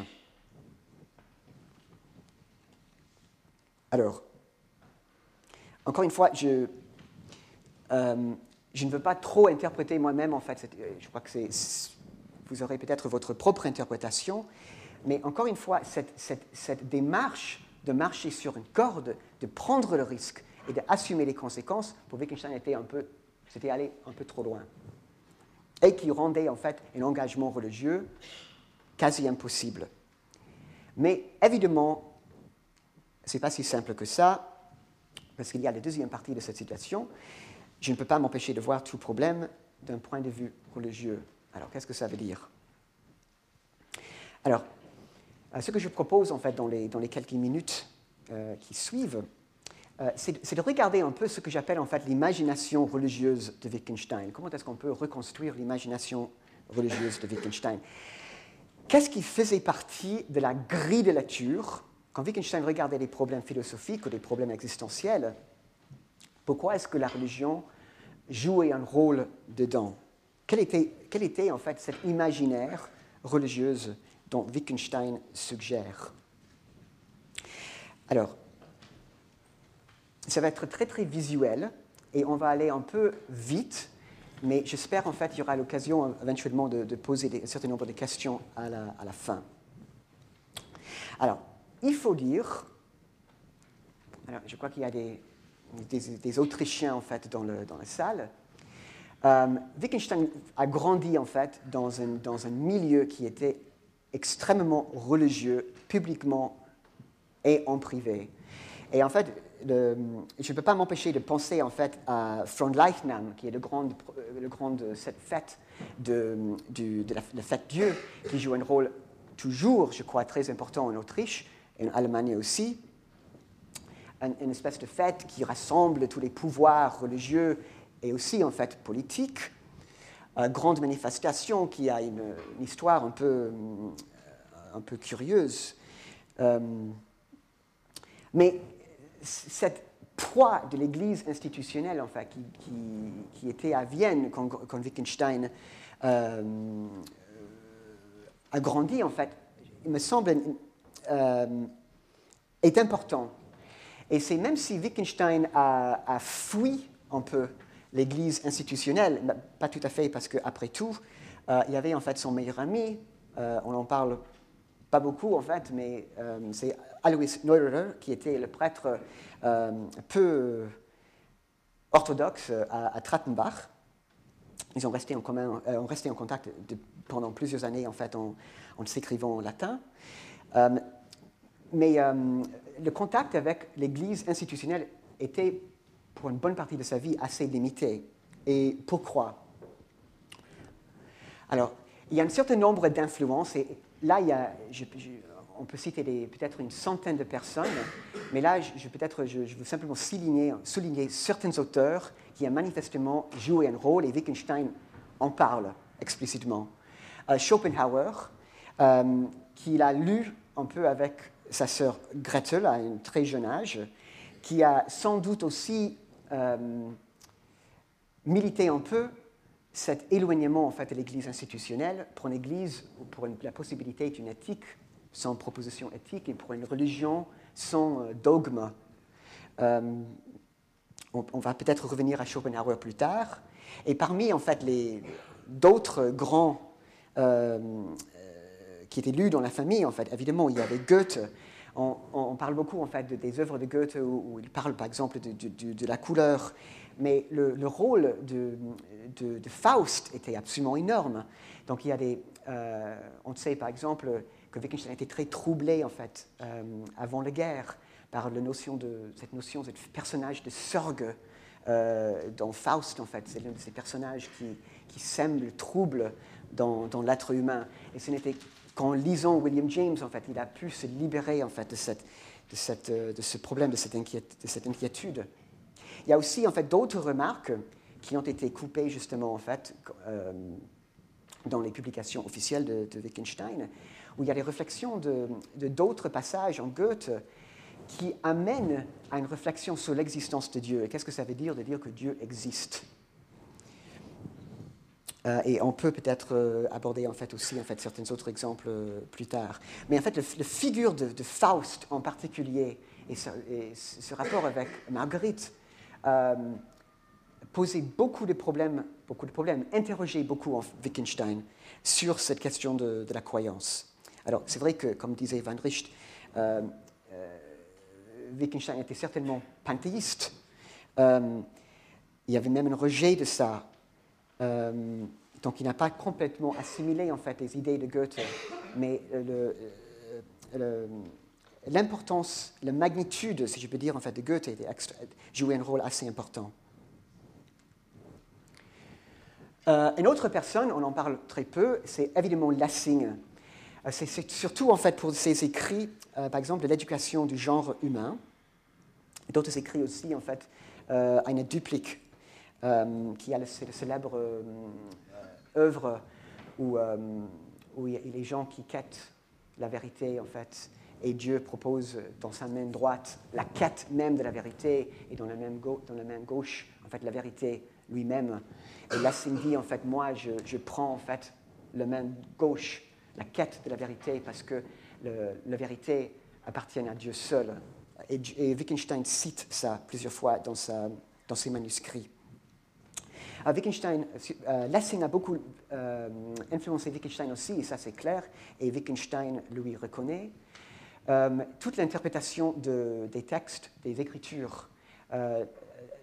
Alors, encore une fois, je, euh, je ne veux pas trop interpréter moi-même, en fait, cette, je crois que c'est, vous aurez peut-être votre propre interprétation, mais encore une fois, cette, cette, cette démarche de marcher sur une corde, de prendre le risque et d'assumer les conséquences, pour Wittgenstein, était un peu, c'était aller un peu trop loin. Et qui rendait en fait un engagement religieux quasi impossible. Mais évidemment, ce n'est pas si simple que ça, parce qu'il y a la deuxième partie de cette situation. Je ne peux pas m'empêcher de voir tout problème d'un point de vue religieux. Alors, qu'est-ce que ça veut dire? Alors, ce que je propose en fait dans les, dans les quelques minutes euh, qui suivent, euh, c'est, c'est de regarder un peu ce que j'appelle en fait l'imagination religieuse de Wittgenstein. Comment est-ce qu'on peut reconstruire l'imagination religieuse de Wittgenstein? Qu'est-ce qui faisait partie de la grille de lecture quand Wittgenstein regardait les problèmes philosophiques ou des problèmes existentiels? Pourquoi est-ce que la religion jouait un rôle dedans? Quelle était, quelle était en fait cette imaginaire religieuse dont Wittgenstein suggère? Alors, ça va être très très visuel et on va aller un peu vite, mais j'espère en fait qu'il y aura l'occasion éventuellement de, de poser des, un certain nombre de questions à la, à la fin. Alors, il faut dire, alors je crois qu'il y a des, des, des Autrichiens en fait dans, le, dans la salle, Euh, Wittgenstein a grandi en fait dans un, dans un milieu qui était extrêmement religieux, publiquement et en privé. Et en fait, le, je ne peux pas m'empêcher de penser en fait à Fronleichnam, qui est le grand, le grand cette fête de, du, de la, la fête Dieu, qui joue un rôle toujours, je crois, très important en Autriche et en Allemagne aussi. Une, une espèce de fête qui rassemble tous les pouvoirs religieux et aussi en fait politique. Une grande manifestation qui a une, une histoire un peu, un peu curieuse. Euh, mais cette poids de l'Église institutionnelle, en fait, qui, qui, qui était à Vienne quand, quand Wittgenstein euh, a grandi, en fait, il me semble, euh, est important. Et c'est même si Wittgenstein a, a fui un peu l'Église institutionnelle, pas tout à fait, parce qu'après tout, euh, il y avait en fait son meilleur ami, euh, on n'en parle pas beaucoup en fait, mais euh, c'est Alois Neurer, qui était le prêtre euh, peu orthodoxe à, à Trattenbach. Ils ont resté en, commun, euh, ont resté en contact de, pendant plusieurs années en fait, en, en s'écrivant en latin. Euh, mais euh, le contact avec l'Église institutionnelle était, pour une bonne partie de sa vie, assez limité. Et pourquoi? Alors, il y a un certain nombre d'influences, et là, il y a, je, je, on peut citer peut-être une centaine de personnes, mais là, je, peut-être, je, je veux simplement souligner, souligner certains auteurs qui ont manifestement joué un rôle, et Wittgenstein en parle explicitement. Euh, Schopenhauer, euh, qu'il a lu un peu avec sa sœur Gretel à un très jeune âge, qui a sans doute aussi euh, milité un peu cet éloignement en fait, de l'Église institutionnelle pour une Église, ou pour une, la possibilité d'une éthique sans proposition éthique et pour une religion sans euh, dogme. Euh, on, on va peut-être revenir à Schopenhauer plus tard. Et parmi en fait, les, d'autres grands euh, euh, qui étaient lus dans la famille, en fait, évidemment, il y avait Goethe. On, on parle beaucoup en fait, de, des œuvres de Goethe où, où il parle par exemple de, de, de, de la couleur. Mais le, le rôle de, de, de Faust était absolument énorme. Donc il y a des, euh, on sait par exemple que Wittgenstein était très troublé en fait euh, avant la guerre par la notion de, cette notion de personnage de Sorgue euh, dans Faust en fait. C'est l'un de ces personnages qui, qui sème le trouble dans, dans l'être humain. Et ce n'était qu'en lisant William James en fait, il a pu se libérer en fait de, cette, de, cette, de ce problème, de cette, inquiét, de cette inquiétude. Il y a aussi en fait d'autres remarques qui ont été coupées justement en fait euh, dans les publications officielles de, de Wittgenstein, où il y a des réflexions de, de d'autres passages en Goethe qui amènent à une réflexion sur l'existence de Dieu. Et qu'est-ce que ça veut dire de dire que Dieu existe? Euh, et on peut peut-être euh, aborder en fait aussi en fait certains autres exemples euh, plus tard. Mais en fait, le, le figure de, de Faust en particulier et ce, et ce rapport avec Marguerite Euh, poser beaucoup de problèmes, beaucoup de problèmes, interroger beaucoup en Wittgenstein sur cette question de, de la croyance. Alors, c'est vrai que, comme disait Van Richt, euh, euh, Wittgenstein était certainement panthéiste. Euh, il y avait même un rejet de ça. Euh, donc, il n'a pas complètement assimilé, en fait, les idées de Goethe, mais le... le l'importance, la magnitude, si je peux dire, en fait, de Goethe jouait un rôle assez important. Euh, une autre personne, on en parle très peu, c'est évidemment Lessing. Euh, c'est, c'est surtout, en fait, pour ses écrits, euh, par exemple, de l'éducation du genre humain. D'autres écrits aussi, en fait, euh, Eine Duplik, euh, qui a le, le célèbre euh, œuvre où, euh, où il y a les gens qui quêtent la vérité, en fait, et Dieu propose dans sa main droite la quête même de la vérité, et dans la main, go- dans la main gauche, en fait, la vérité lui-même. Et Lessing dit, en fait, moi, je, je prends, en fait, la main gauche, la quête de la vérité, parce que le, la vérité appartient à Dieu seul. Et, et Wittgenstein cite ça plusieurs fois dans, sa, dans ses manuscrits. Uh, Wittgenstein, uh, Lessing a beaucoup uh, influencé Wittgenstein aussi, et ça c'est clair, et Wittgenstein lui reconnaît. Um, toute l'interprétation de, des textes, des écritures, uh,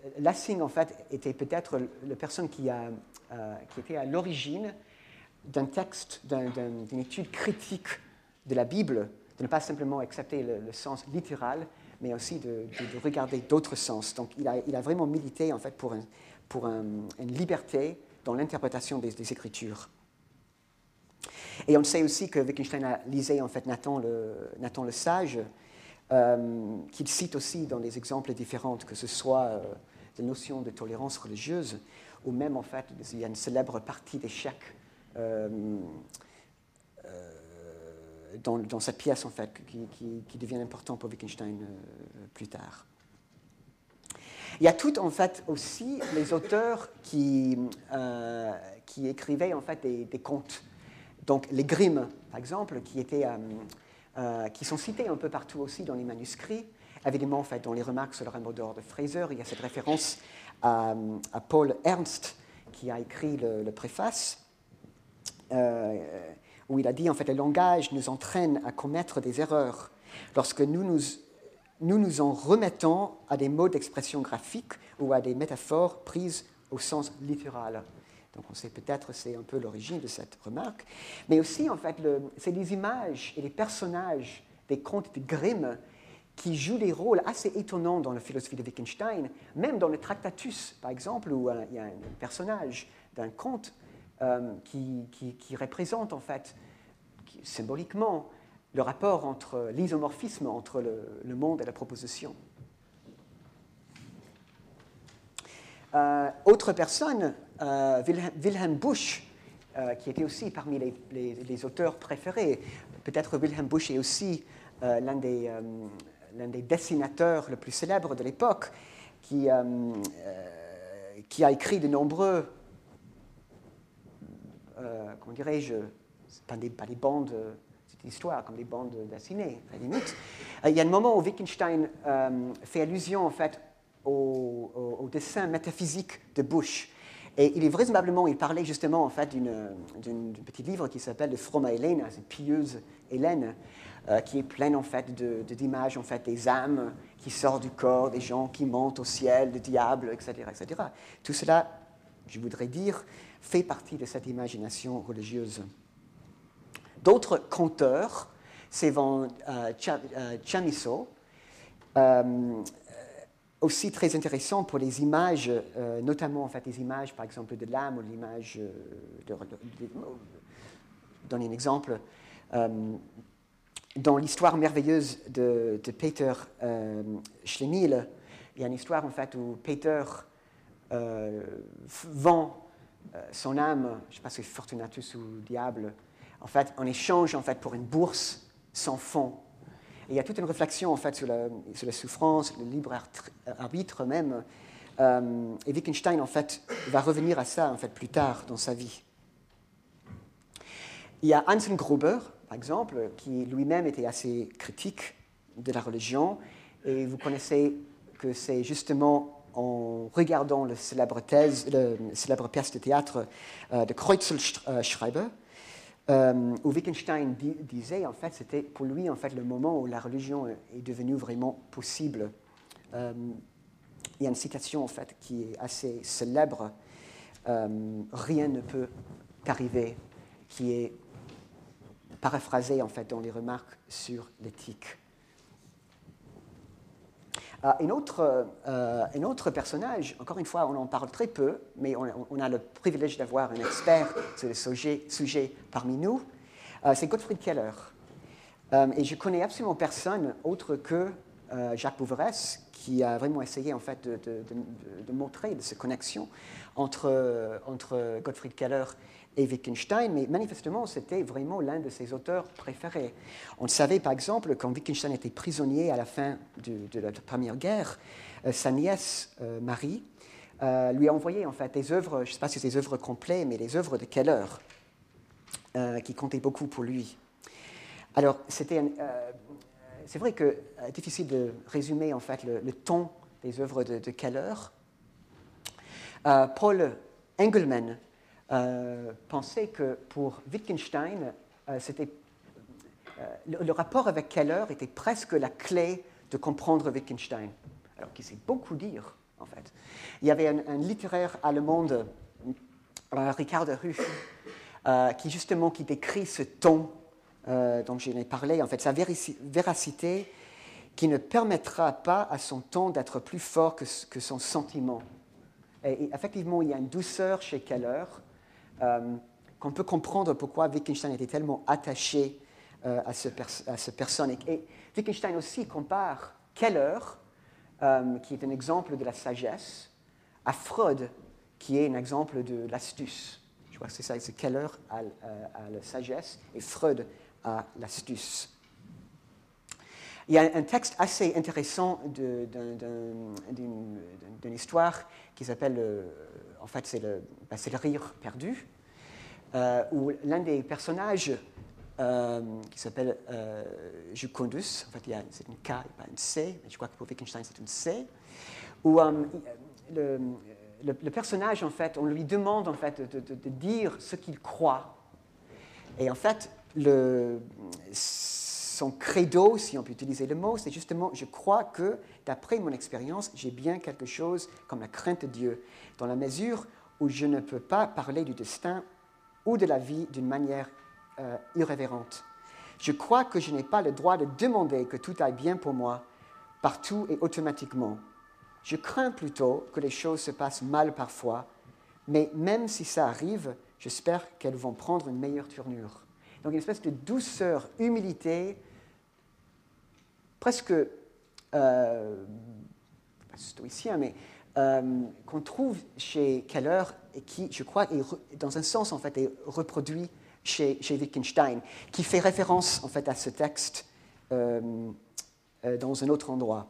Lessing, en fait, était peut-être la personne qui, a, euh, qui était à l'origine d'un texte, d'un, d'un, d'une étude critique de la Bible, de ne pas simplement accepter le, le sens littéral, mais aussi de, de, de regarder d'autres sens. Donc, il a, il a vraiment milité, en fait, pour, un, pour un, une liberté dans l'interprétation des, des Écritures. Et on sait aussi que Wittgenstein a lisé, en fait, Nathan le, Nathan le Sage, euh, qu'il cite aussi dans des exemples différents, que ce soit euh, la notion de tolérance religieuse, ou même, en fait, il y a une célèbre partie d'échecs euh, euh, dans, dans cette pièce, en fait, qui, qui, qui devient important pour Wittgenstein euh, plus tard. Il y a tout, en fait, aussi les auteurs qui, euh, qui écrivaient, en fait, des, des contes. Donc, les Grimm, par exemple, qui, étaient, euh, euh, qui sont cités un peu partout aussi dans les manuscrits. Évidemment, en fait, dans les remarques sur le Rainbow d'or de Fraser, il y a cette référence à, à Paul Ernst, qui a écrit le, le préface, euh, où il a dit, en fait, le langage nous entraîne à commettre des erreurs lorsque nous nous, nous, nous en remettons à des modes d'expression graphique ou à des métaphores prises au sens littéral. Donc on sait peut-être que c'est un peu l'origine de cette remarque. Mais aussi, en fait, le, c'est les images et les personnages des contes de Grimm qui jouent des rôles assez étonnants dans la philosophie de Wittgenstein, même dans le Tractatus, par exemple, où euh, il y a un personnage d'un conte euh, qui, qui, qui représente, en fait, qui, symboliquement, le rapport entre l'isomorphisme entre le, le monde et la proposition. Euh, autre personne, euh, Wilhelm, Wilhelm Busch, euh, qui était aussi parmi les, les, les auteurs préférés. Peut-être Wilhelm Busch est aussi euh, l'un, des, euh, l'un des dessinateurs le plus célèbres de l'époque, qui, euh, euh, qui a écrit de nombreux, euh, comment dirais-je, pas des, pas des bandes, c'est une histoire, comme des bandes dessinées, à la limite. Euh, il y a un moment où Wittgenstein euh, fait allusion, en fait, Au, au, au dessin métaphysique de Busch. Et il est vraisemblablement, il parlait justement en fait d'un petit livre qui s'appelle De Fromme Helena, cette pieuse Hélène, euh, qui est pleine en fait de, de, d'images en fait des âmes qui sortent du corps, des gens qui montent au ciel, des diables, et cetera, et cetera. Tout cela, je voudrais dire, fait partie de cette imagination religieuse. D'autres conteurs, c'est Van euh, Chamisso, euh, aussi très intéressant pour les images, euh, notamment en fait les images par exemple de l'âme ou l'image euh, de, de, de, de donner un exemple euh, dans l'histoire merveilleuse de, de Peter euh, Schlemihl, il y a une histoire en fait où Peter euh, vend euh, son âme, je ne sais pas si c'est Fortunatus ou Diable, en fait en échange en fait pour une bourse sans fond. Et il y a toute une réflexion en fait sur la, sur la souffrance, le libre arbitre même. Euh, et Wittgenstein en fait va revenir à ça en fait plus tard dans sa vie. Il y a Hansen Gruber, par exemple, qui lui-même était assez critique de la religion. Et vous connaissez que c'est justement en regardant le célèbre, thèse, le célèbre pièce de théâtre euh, de Kreutzelschreiber, Euh, où Wittgenstein di- disait, en fait, c'était pour lui, en fait, le moment où la religion est devenue vraiment possible. Euh, il y a une citation, en fait, qui est assez célèbre, euh, « Rien ne peut t'arriver », qui est paraphrasée, en fait, dans les remarques sur l'éthique. Uh, un, autre, euh, un autre personnage, encore une fois, on en parle très peu, mais on, on a le privilège d'avoir un expert sur le sujet, sujet parmi nous, uh, c'est Gottfried Keller. Um, et je connais absolument personne autre que uh, Jacques Bouveresse, qui a vraiment essayé en fait, de, de, de, de montrer de cette connexion entre, entre Gottfried Keller et Wittgenstein, mais manifestement, c'était vraiment l'un de ses auteurs préférés. On savait, par exemple, quand Wittgenstein était prisonnier à la fin de, de la Première Guerre, euh, sa nièce, euh, Marie, euh, lui a envoyé en fait des œuvres, je ne sais pas si c'est des œuvres complètes, mais des œuvres de Keller, euh, qui comptaient beaucoup pour lui. Alors, c'était un, euh, c'est vrai que c'est difficile de résumer en fait le, le ton des œuvres de, de Keller. Euh, Paul Engelmann Euh, pensait que pour Wittgenstein, euh, c'était, euh, le, le rapport avec Keller était presque la clé de comprendre Wittgenstein. Alors, qui sait beaucoup dire en fait. Il y avait un, un littéraire allemand, euh, Richard Ruff, euh, qui justement qui décrit ce ton euh, dont je l'ai parlé, en fait, sa véraci- véracité qui ne permettra pas à son ton d'être plus fort que, que son sentiment. Et, et effectivement, il y a une douceur chez Keller euh, qu'on peut comprendre pourquoi Wittgenstein était tellement attaché euh, à, ce pers- à ce personne. Et, et Wittgenstein aussi compare Keller, euh, qui est un exemple de la sagesse, à Freud, qui est un exemple de l'astuce. Je crois que c'est ça, c'est Keller à, à, à la sagesse et Freud à l'astuce. Il y a un texte assez intéressant de, de, de, d'une, d'une histoire qui s'appelle, euh, en fait, c'est le, ben, c'est le rire perdu, euh, où l'un des personnages, euh, qui s'appelle euh, Jucundus, en fait, il y a, c'est une K et pas une C, mais je crois que pour Wittgenstein, c'est une C, où euh, le, le, le personnage, en fait, on lui demande, en fait, de, de, de dire ce qu'il croit. Et en fait, le, son credo, si on peut utiliser le mot, c'est justement, je crois que, d'après mon expérience, j'ai bien quelque chose comme la crainte de Dieu, dans la mesure où je ne peux pas parler du destin ou de la vie d'une manière euh, irrévérente. Je crois que je n'ai pas le droit de demander que tout aille bien pour moi, partout et automatiquement. Je crains plutôt que les choses se passent mal parfois, mais même si ça arrive, j'espère qu'elles vont prendre une meilleure tournure. Donc une espèce de douceur, humilité, presque, euh, pas stoïcien, mais euh, qu'on trouve chez Keller et qui, je crois, est, dans un sens, en fait, est reproduit chez, chez Wittgenstein, qui fait référence, en fait, à ce texte euh, euh, dans un autre endroit.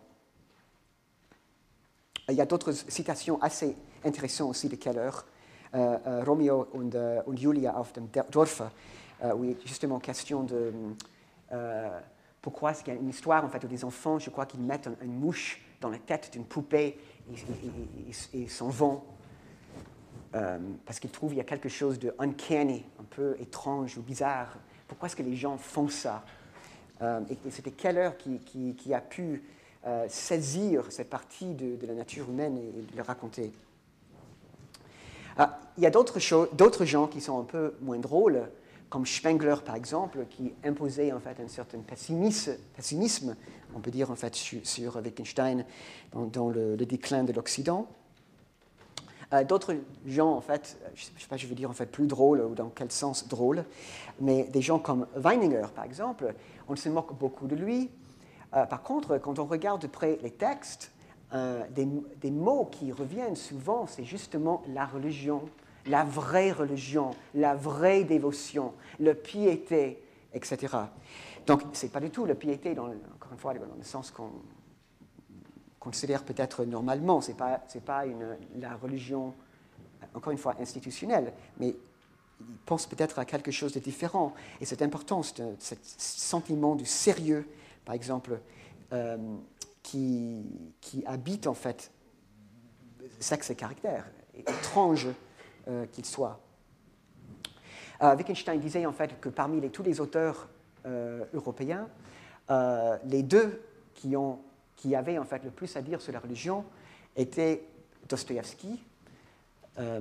Il y a d'autres citations assez intéressantes aussi de Keller. Euh, euh, Romeo und, uh, und Julia auf dem Dorfe, euh, où il est justement question de euh, pourquoi est-ce qu'il y a une histoire en fait où des enfants, je crois qu'ils mettent un, une mouche dans la tête d'une poupée et ils s'en vont euh, parce qu'ils trouvent qu'il y a quelque chose de uncanny, un peu étrange ou bizarre. Pourquoi est-ce que les gens font ça? euh, et, et c'était Keller qui, qui, qui a pu euh, saisir cette partie de, de la nature humaine et, et de le raconter. Ah, il y a d'autres, choses, d'autres gens qui sont un peu moins drôles, comme Spengler, par exemple, qui imposait en fait un certain pessimisme, pessimisme on peut dire en fait sur, sur Wittgenstein dans, dans le, le déclin de l'Occident. Euh, d'autres gens, en fait, je ne sais pas, je veux dire en fait plus drôles ou dans quel sens drôle, mais des gens comme Weininger, par exemple, on se moque beaucoup de lui. Euh, par contre, quand on regarde de près les textes, Euh, des, des mots qui reviennent souvent, c'est justement la religion, la vraie religion, la vraie dévotion, la piété, et cetera. Donc, ce n'est pas du tout la piété, dans, encore une fois, dans le sens qu'on considère peut-être normalement. Ce n'est pas, c'est pas une, la religion, encore une fois, institutionnelle, mais il pense peut-être à quelque chose de différent. Et cette importance, de, ce sentiment du sérieux, par exemple, euh, Qui, qui habite en fait sexe et caractère, étrange euh, qu'il soit. Euh, Wittgenstein disait en fait que parmi les, tous les auteurs euh, européens, euh, les deux qui, ont, qui avaient en fait le plus à dire sur la religion étaient Dostoïevski, euh,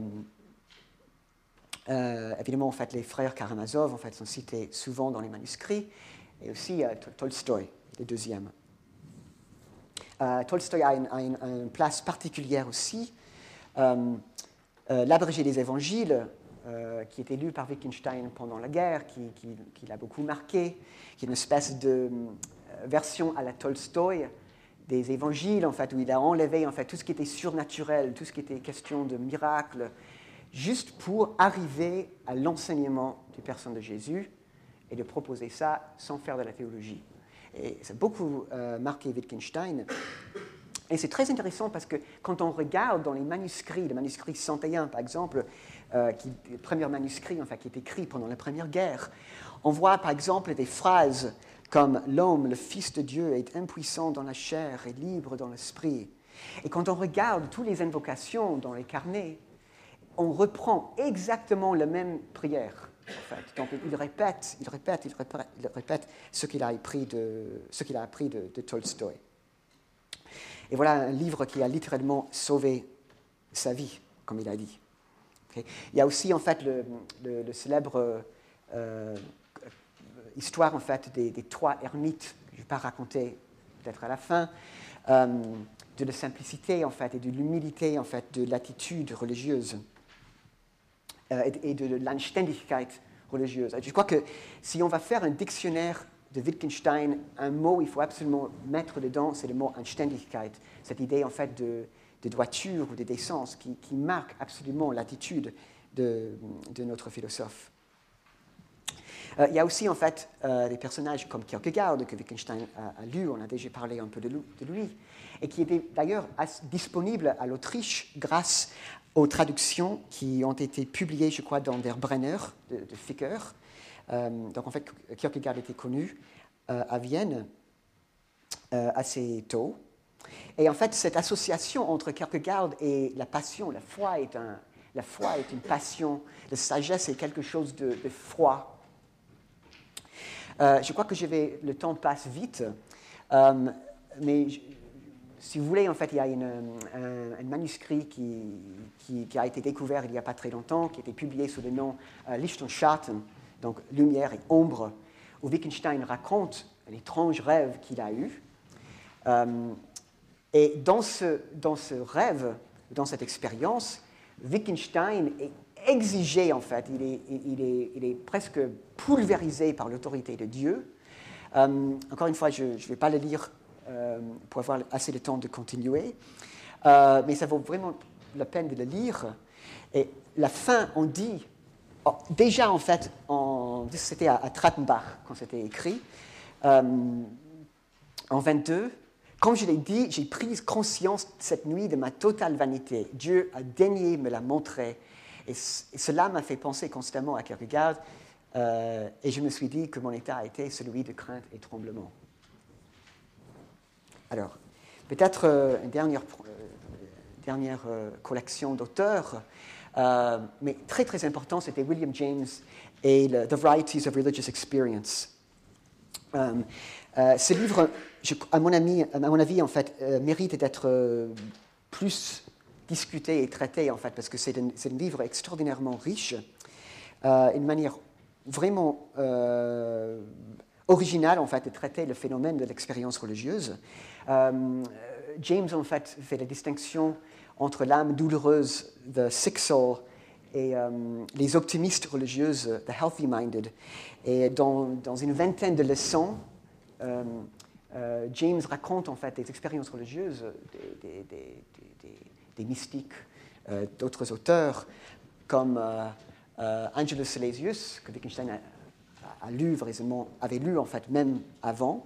euh, évidemment en fait les frères Karamazov en fait sont cités souvent dans les manuscrits, et aussi euh, Tolstoï, le deuxième. Uh, Tolstoï a une, a une, une place particulière aussi. Euh, euh, L'abrégé des évangiles, euh, qui était lu par Wittgenstein pendant la guerre, qui, qui, qui l'a beaucoup marqué, qui est une espèce de euh, version à la Tolstoï des évangiles, en fait, où il a enlevé en fait, tout ce qui était surnaturel, tout ce qui était question de miracle, juste pour arriver à l'enseignement des personnes de Jésus et de proposer ça sans faire de la théologie. Et ça a beaucoup euh, marqué Wittgenstein. Et c'est très intéressant parce que quand on regarde dans les manuscrits, le manuscrit cent et un par exemple, euh, qui, le premier manuscrit enfin, qui est écrit pendant la Première Guerre, on voit par exemple des phrases comme « L'homme, le Fils de Dieu, est impuissant dans la chair et libre dans l'esprit ». Et quand on regarde toutes les invocations dans les carnets, on reprend exactement la même prière. En fait. Donc il répète, il répète, il répète, il répète ce qu'il a appris de, ce qu'il a appris de, de Tolstoï. Et voilà un livre qui a littéralement sauvé sa vie, comme il a dit. Okay. Il y a aussi en fait le, le, le célèbre euh, histoire en fait des, des trois ermites que je ne vais pas raconter peut-être à la fin, euh, de la simplicité en fait et de l'humilité en fait de l'attitude religieuse euh, et, et de l'Anständigkeit religieuse. Je crois que si on va faire un dictionnaire de Wittgenstein, un mot il faut absolument mettre dedans, c'est le mot Anständigkeit, cette idée en fait de de droiture ou de décence qui, qui marque absolument l'attitude de, de notre philosophe. Euh, il y a aussi en fait euh, des personnages comme Kierkegaard que Wittgenstein a, a lu, on a déjà parlé un peu de, de lui, et qui était d'ailleurs disponible à l'Autriche grâce aux traductions qui ont été publiées, je crois, dans Der Brenner de, de Ficker. Euh, donc en fait, Kierkegaard était connu euh, à Vienne euh, assez tôt. Et en fait, cette association entre Kierkegaard et la passion, la foi est, un, la foi est une passion, la sagesse est quelque chose de, de froid. Euh, je crois que je vais, le temps passe vite, euh, mais je, si vous voulez, en fait, il y a une, un, un manuscrit qui, qui, qui a été découvert il n'y a pas très longtemps, qui a été publié sous le nom euh, Licht und Schatten, donc lumière et ombre, où Wittgenstein raconte l'étrange rêve qu'il a eu. Euh, Et dans ce, dans ce rêve, dans cette expérience, Wittgenstein est exigé, en fait, il est, il est, il est presque pulvérisé par l'autorité de Dieu. Euh, encore une fois, je ne vais pas le lire euh, pour avoir assez de temps de continuer, euh, mais ça vaut vraiment la peine de le lire. Et la fin, on dit, oh, déjà en fait, en, c'était à, à Trattenbach quand c'était écrit, euh, en vingt-deux, comme je l'ai dit, j'ai pris conscience cette nuit de ma totale vanité. Dieu a daigné me la montrer. Et, c- et cela m'a fait penser constamment à Kierkegaard. Euh, et je me suis dit que mon état a été celui de crainte et tremblement. Alors, peut-être euh, une dernière, euh, dernière euh, collection d'auteurs, euh, mais très très important, c'était William James et le, The Varieties of Religious Experience. Euh, euh, ce livre, je, à, mon ami, à mon avis, en fait, euh, mérite d'être euh, plus discuté et traité, en fait, parce que c'est un, c'est un livre extraordinairement riche, euh, une manière vraiment euh, originale, en fait, de traiter le phénomène de l'expérience religieuse. Euh, James, en fait, fait la distinction entre l'âme douloureuse, the sick soul, et euh, les optimistes religieuses, the healthy-minded. Et dans, dans une vingtaine de leçons, euh, euh, James raconte en fait des expériences religieuses des, des, des, des, des mystiques, euh, d'autres auteurs, comme euh, euh, Angelus Silesius, que Wittgenstein a, a lu, vraiment, avait lu en fait même avant.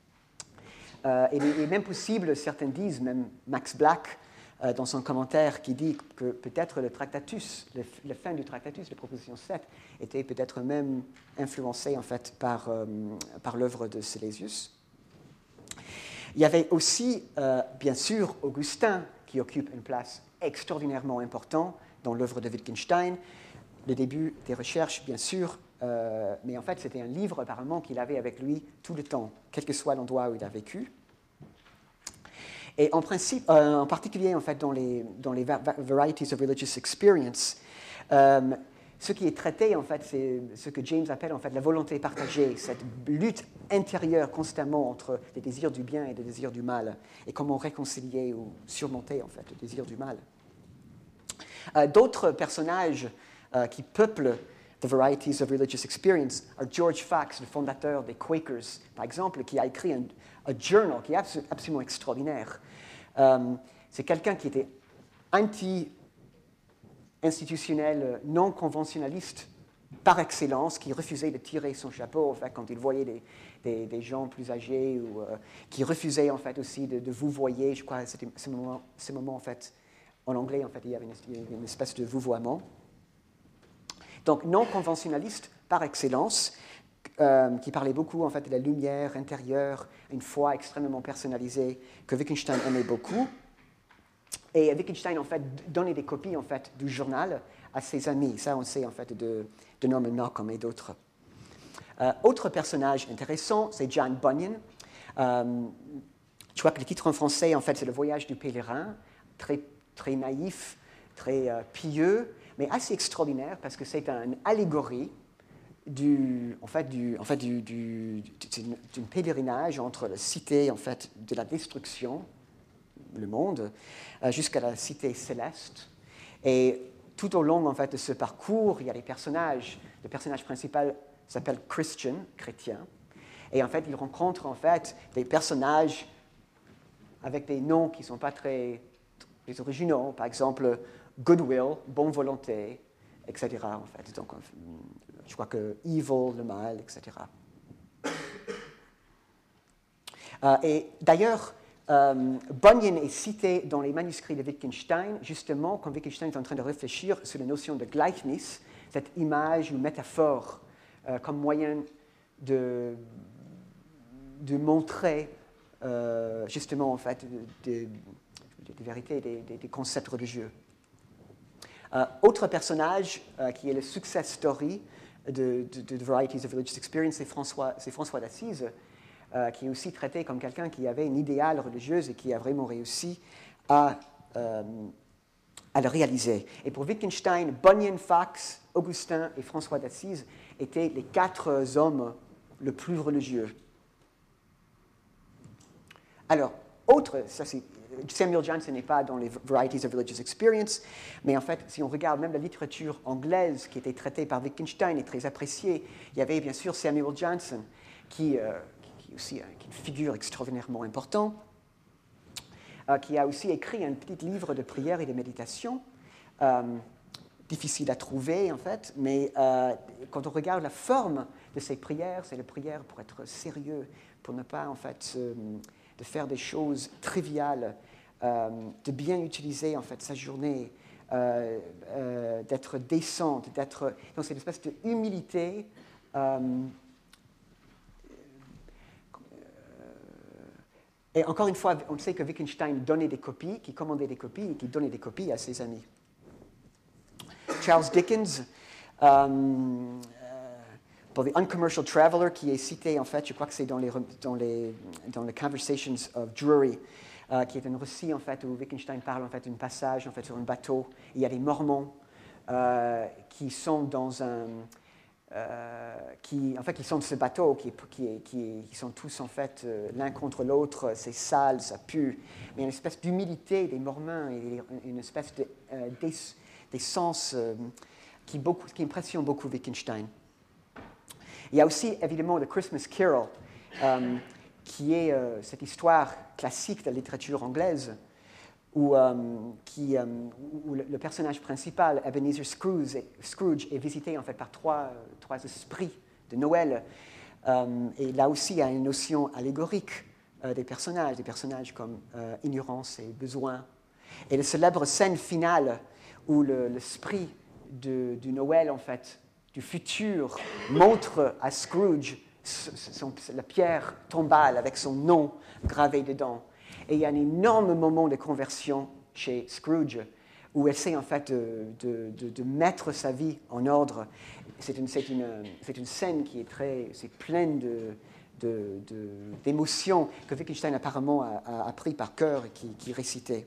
Euh, et, et même possible, certains disent, même Max Black, euh, dans son commentaire, qui dit que peut-être le Tractatus, le, la fin du Tractatus, la proposition sept, était peut-être même influencé en fait par, euh, par l'œuvre de Silesius. Il y avait aussi, euh, bien sûr, Augustin, qui occupe une place extraordinairement importante dans l'œuvre de Wittgenstein. Le début des recherches, bien sûr, euh, mais en fait, c'était un livre apparemment qu'il avait avec lui tout le temps, quel que soit l'endroit où il a vécu. Et en principe, euh, en particulier en fait dans les, dans les va- Varieties of Religious Experience, euh, ce qui est traité en fait, c'est ce que James appelle en fait la volonté partagée, cette lutte intérieure constamment entre les désirs du bien et les désirs du mal, et comment réconcilier ou surmonter en fait le désir du mal. Euh, d'autres personnages euh, qui peuplent The Varieties of Religious Experience are George Fox, le fondateur des Quakers, par exemple, qui a écrit un, un journal qui est abso- absolument extraordinaire. Euh, c'est quelqu'un qui était anti-institutionnel, non conventionnaliste par excellence, qui refusait de tirer son chapeau en fait, quand il voyait des, des, des gens plus âgés, ou euh, qui refusait en fait aussi de, de vouvoyer. Je crois que c'était ce moment, ce moment en fait, en anglais, en fait, il y avait une, il y avait une espèce de vouvoiement. Donc non conventionnaliste par excellence, euh, qui parlait beaucoup en fait de la lumière intérieure, une foi extrêmement personnalisée que Wittgenstein aimait beaucoup. Et Wittgenstein en fait donnait des copies en fait du journal à ses amis. Ça on sait en fait de, de Norman Malcolm et d'autres. Euh, autre personnage intéressant, c'est John Bunyan. Euh, je crois que le titre en français, en fait, c'est Le voyage du pèlerin, très, très naïf, très euh, pieux, mais assez extraordinaire parce que c'est une allégorie du, en fait, du, en fait, du, du, d'un pèlerinage entre la cité en fait, de la destruction, le monde, euh, jusqu'à la cité céleste. Et tout au long en fait, de ce parcours, il y a des personnages. Le personnage principal s'appelle Christian, chrétien. Et en fait, il rencontre en fait, des personnages avec des noms qui ne sont pas très, très originaux. Par exemple, Goodwill, bonne volonté, et cetera. En fait. Donc, je crois que evil, le mal, et cetera. Euh, et d'ailleurs, euh, Bunyan est cité dans les manuscrits de Wittgenstein, justement, quand Wittgenstein est en train de réfléchir sur la notion de Gleichnis, cette image ou métaphore, euh, comme moyen de, de montrer, euh, justement, en fait, des de, de vérités, des, des, des concepts religieux. Euh, autre personnage euh, qui est le success story de, de, de Varieties of Religious Experience, c'est François, c'est François d'Assise, euh, qui est aussi traité comme quelqu'un qui avait une idéal religieuse et qui a vraiment réussi à, euh, à le réaliser. Et pour Wittgenstein, Bunyan, Fox, Augustin et François d'Assise étaient les quatre hommes les plus religieux. Alors, autre, ça c'est Samuel Johnson n'est pas dans les Varieties of Religious Experience, mais en fait, si on regarde même la littérature anglaise qui était traitée par Wittgenstein et très appréciée, il y avait bien sûr Samuel Johnson, qui, euh, qui, aussi, euh, qui est une figure extraordinairement importante, euh, qui a aussi écrit un petit livre de prière et de méditation, euh, difficile à trouver en fait, mais euh, quand on regarde la forme de ces prières, c'est la prière pour être sérieux, pour ne pas en fait... Euh, de faire des choses triviales, euh, de bien utiliser en fait sa journée, euh, euh, d'être décente, d'être donc c'est une espèce de humilité. Euh, et encore une fois, on sait que Wittgenstein donnait des copies, qui commandait des copies et qui donnait des copies à ses amis. Charles Dickens. Euh, Pour The Uncommercial Traveler, qui est cité, en fait, je crois que c'est dans les, dans les, dans les Conversations of Drury, euh, qui est un récit, en fait, où Wittgenstein parle, en fait, d'un passage, en fait, sur un bateau. Il y a des Mormons euh, qui sont dans un... Euh, qui, en fait, qui sont de ce bateau, qui, qui, qui, qui sont tous, en fait, euh, l'un contre l'autre, c'est sale, ça pue. Mais il y a une espèce d'humilité des Mormons et une espèce de, euh, d'essence euh, qui, beaucoup, qui impressionne beaucoup Wittgenstein. Il y a aussi évidemment le Christmas Carol, euh, qui est euh, cette histoire classique de la littérature anglaise, où, euh, qui, euh, où le, le personnage principal, Ebenezer Scrooge, est, Scrooge, est visité en fait par trois, trois esprits de Noël. Euh, et là aussi, il y a une notion allégorique euh, des personnages, des personnages comme euh, ignorance et besoin. Et la célèbre scène finale où le, l'esprit de, du Noël, en fait, du futur, montre à Scrooge son, la pierre tombale avec son nom gravé dedans. Et il y a un énorme moment de conversion chez Scrooge où elle essaie en fait de, de, de, de mettre sa vie en ordre. C'est une, c'est une, c'est une scène qui est très, c'est pleine de, de, de, d'émotions que Wittgenstein apparemment a, a appris par cœur et qui, qui récitait.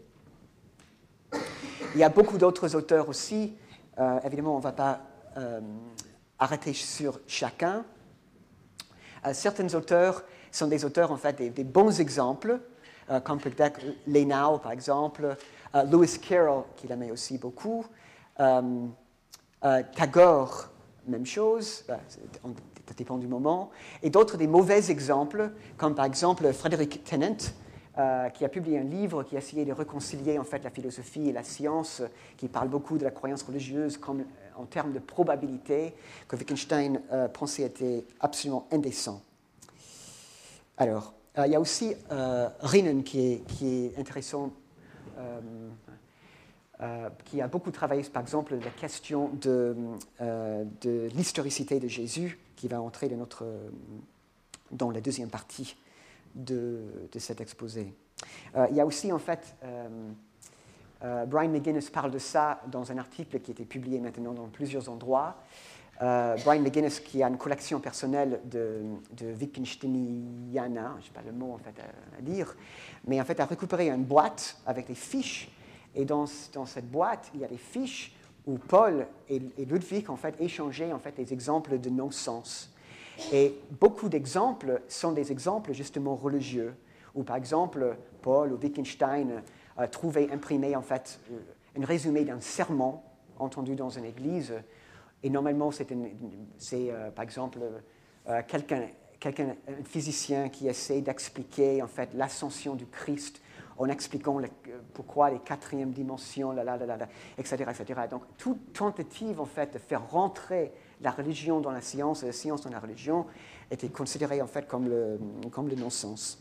Il y a beaucoup d'autres auteurs aussi. Euh, évidemment, on ne va pas euh, arrêter sur chacun. Euh, certains auteurs sont des auteurs, en fait, des, des bons exemples, euh, comme peut-être Lenau, par exemple, euh, Lewis Carroll, qui l'aimait aussi beaucoup, euh, euh, Tagore, même chose, euh, ça dépend du moment, et d'autres des mauvais exemples, comme par exemple Frederick Tennant, Euh, qui a publié un livre qui a essayé de réconcilier en fait la philosophie et la science, qui parle beaucoup de la croyance religieuse comme, euh, en termes de probabilité, que Wittgenstein euh, pensait était absolument indécent. Alors, euh, il y a aussi euh, Renan qui est, qui est intéressant, euh, euh, qui a beaucoup travaillé, par exemple, la question de, euh, de l'historicité de Jésus, qui va entrer dans, notre, dans la deuxième partie De, de cet exposé. Euh, il y a aussi, en fait, euh, euh, Brian McGuinness parle de ça dans un article qui a été publié maintenant dans plusieurs endroits, Euh, Brian McGuinness, qui a une collection personnelle de, de Wittgensteiniana, je n'ai pas le mot en fait à, à dire, mais en fait a récupéré une boîte avec des fiches, et dans, dans cette boîte, il y a des fiches où Paul et, et Ludwig en fait échangeaient en fait des exemples de non-sens. Et beaucoup d'exemples sont des exemples justement religieux, où par exemple Paul ou Wittgenstein euh, trouvaient imprimé en fait euh, un résumé d'un sermon entendu dans une église. Et normalement, c'est, une, c'est euh, par exemple euh, quelqu'un, quelqu'un, un physicien qui essaie d'expliquer en fait l'ascension du Christ en expliquant le, pourquoi les quatrièmes dimensions, là, là, là, là, et cetera, et cetera. Donc, toute tentative en fait de faire rentrer la religion dans la science et la science dans la religion était considérée en fait comme le, comme le non-sens.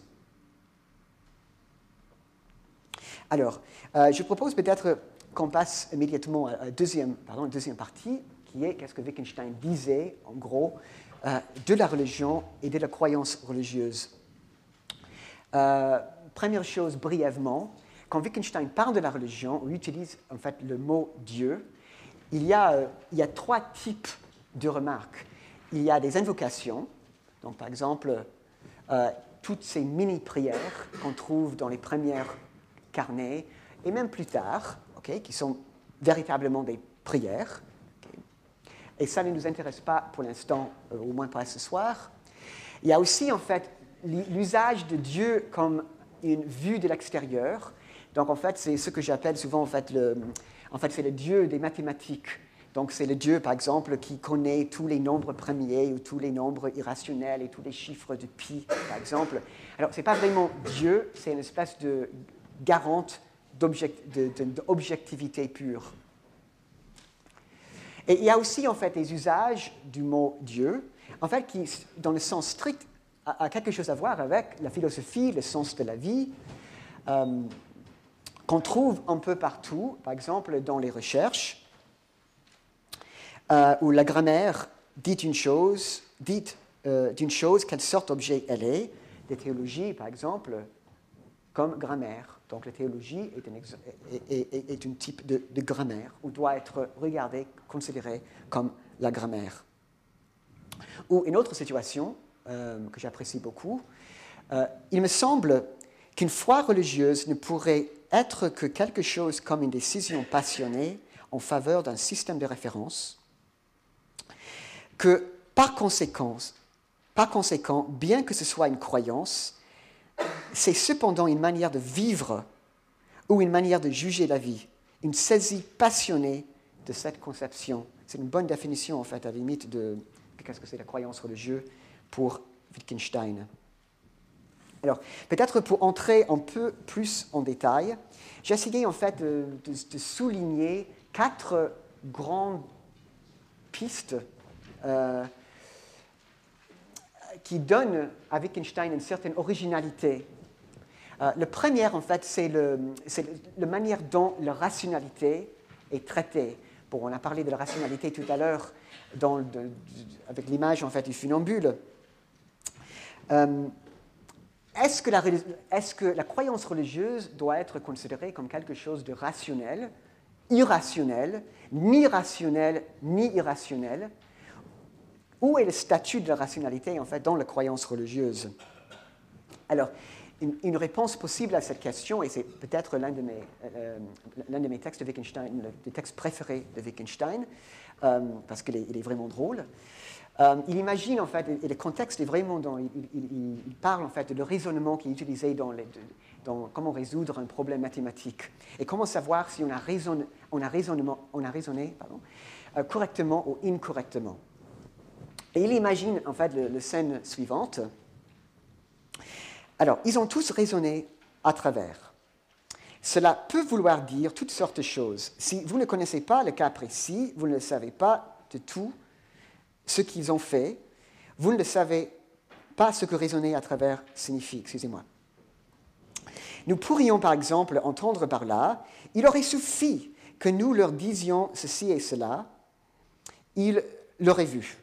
Alors, euh, je propose peut-être qu'on passe immédiatement à la deuxième, pardon, deuxième partie, qui est qu'est-ce que Wittgenstein disait, en gros, euh, de la religion et de la croyance religieuse. Euh, première chose, brièvement, quand Wittgenstein parle de la religion, on utilise en fait le mot Dieu. Il y a, euh, il y a trois types de remarques. Il y a des invocations, donc par exemple, euh, toutes ces mini-prières qu'on trouve dans les premières carnets, et même plus tard, okay, qui sont véritablement des prières. Et ça ne nous intéresse pas pour l'instant, euh, au moins pas ce soir. Il y a aussi en fait l'usage de Dieu comme une vue de l'extérieur. Donc en fait, c'est ce que j'appelle souvent en fait, le, en fait c'est le Dieu des mathématiques. Donc c'est le Dieu, par exemple, qui connaît tous les nombres premiers ou tous les nombres irrationnels et tous les chiffres de pi, par exemple. Alors ce n'est pas vraiment Dieu, c'est une espèce de garante d'object, de, de, d'objectivité pure. Et il y a aussi en fait des usages du mot Dieu, en fait qui, dans le sens strict, a, a quelque chose à voir avec la philosophie, le sens de la vie, euh, qu'on trouve un peu partout, par exemple dans les recherches, euh, où la grammaire dit une chose, dit euh, d'une chose quelle sorte d'objet elle est, des théologies par exemple, comme grammaire. Donc la théologie est un, ex- est, est, est, est un type de, de grammaire, ou doit être regardée, considérée comme la grammaire. Ou une autre situation euh, que j'apprécie beaucoup, euh, il me semble qu'une foi religieuse ne pourrait être que quelque chose comme une décision passionnée en faveur d'un système de référence, que par conséquent, par conséquent, bien que ce soit une croyance, c'est cependant une manière de vivre ou une manière de juger la vie, une saisie passionnée de cette conception. C'est une bonne définition, en fait, à la limite de qu'est-ce que c'est la croyance religieuse pour Wittgenstein. Alors, peut-être pour entrer un peu plus en détail, j'ai essayé, en fait, de, de, de souligner quatre grandes pistes euh, qui donne à Wittgenstein une certaine originalité. Euh, le premier, en fait, c'est, le, c'est le, la manière dont la rationalité est traitée. Bon, on a parlé de la rationalité tout à l'heure dans, de, de, avec l'image en fait, du funambule. Euh, est-ce, que la, est-ce que la croyance religieuse doit être considérée comme quelque chose de rationnel, irrationnel, ni rationnel, ni irrationnel? Où est le statut de la rationalité, en fait, dans la croyance religieuse? Alors, une, une réponse possible à cette question, et c'est peut-être l'un de mes, euh, l'un de mes textes de Wittgenstein, le, le texte préféré de Wittgenstein, euh, parce qu'il est, il est vraiment drôle. Euh, il imagine, en fait, et le contexte est vraiment dans... Il, il, il parle, en fait, de le raisonnement qui est utilisé dans, les, dans comment résoudre un problème mathématique, et comment savoir si on a, raisonne, on a, raisonnement, on a raisonné pardon, euh, correctement ou incorrectement. Et il imagine, en fait, le, le scène suivante. Alors, ils ont tous raisonné à travers. Cela peut vouloir dire toutes sortes de choses. Si vous ne connaissez pas le cas précis, vous ne le savez pas de tout ce qu'ils ont fait, vous ne savez pas ce que raisonner à travers signifie, excusez-moi. Nous pourrions, par exemple, entendre par là, il aurait suffi que nous leur disions ceci et cela, ils l'auraient vu.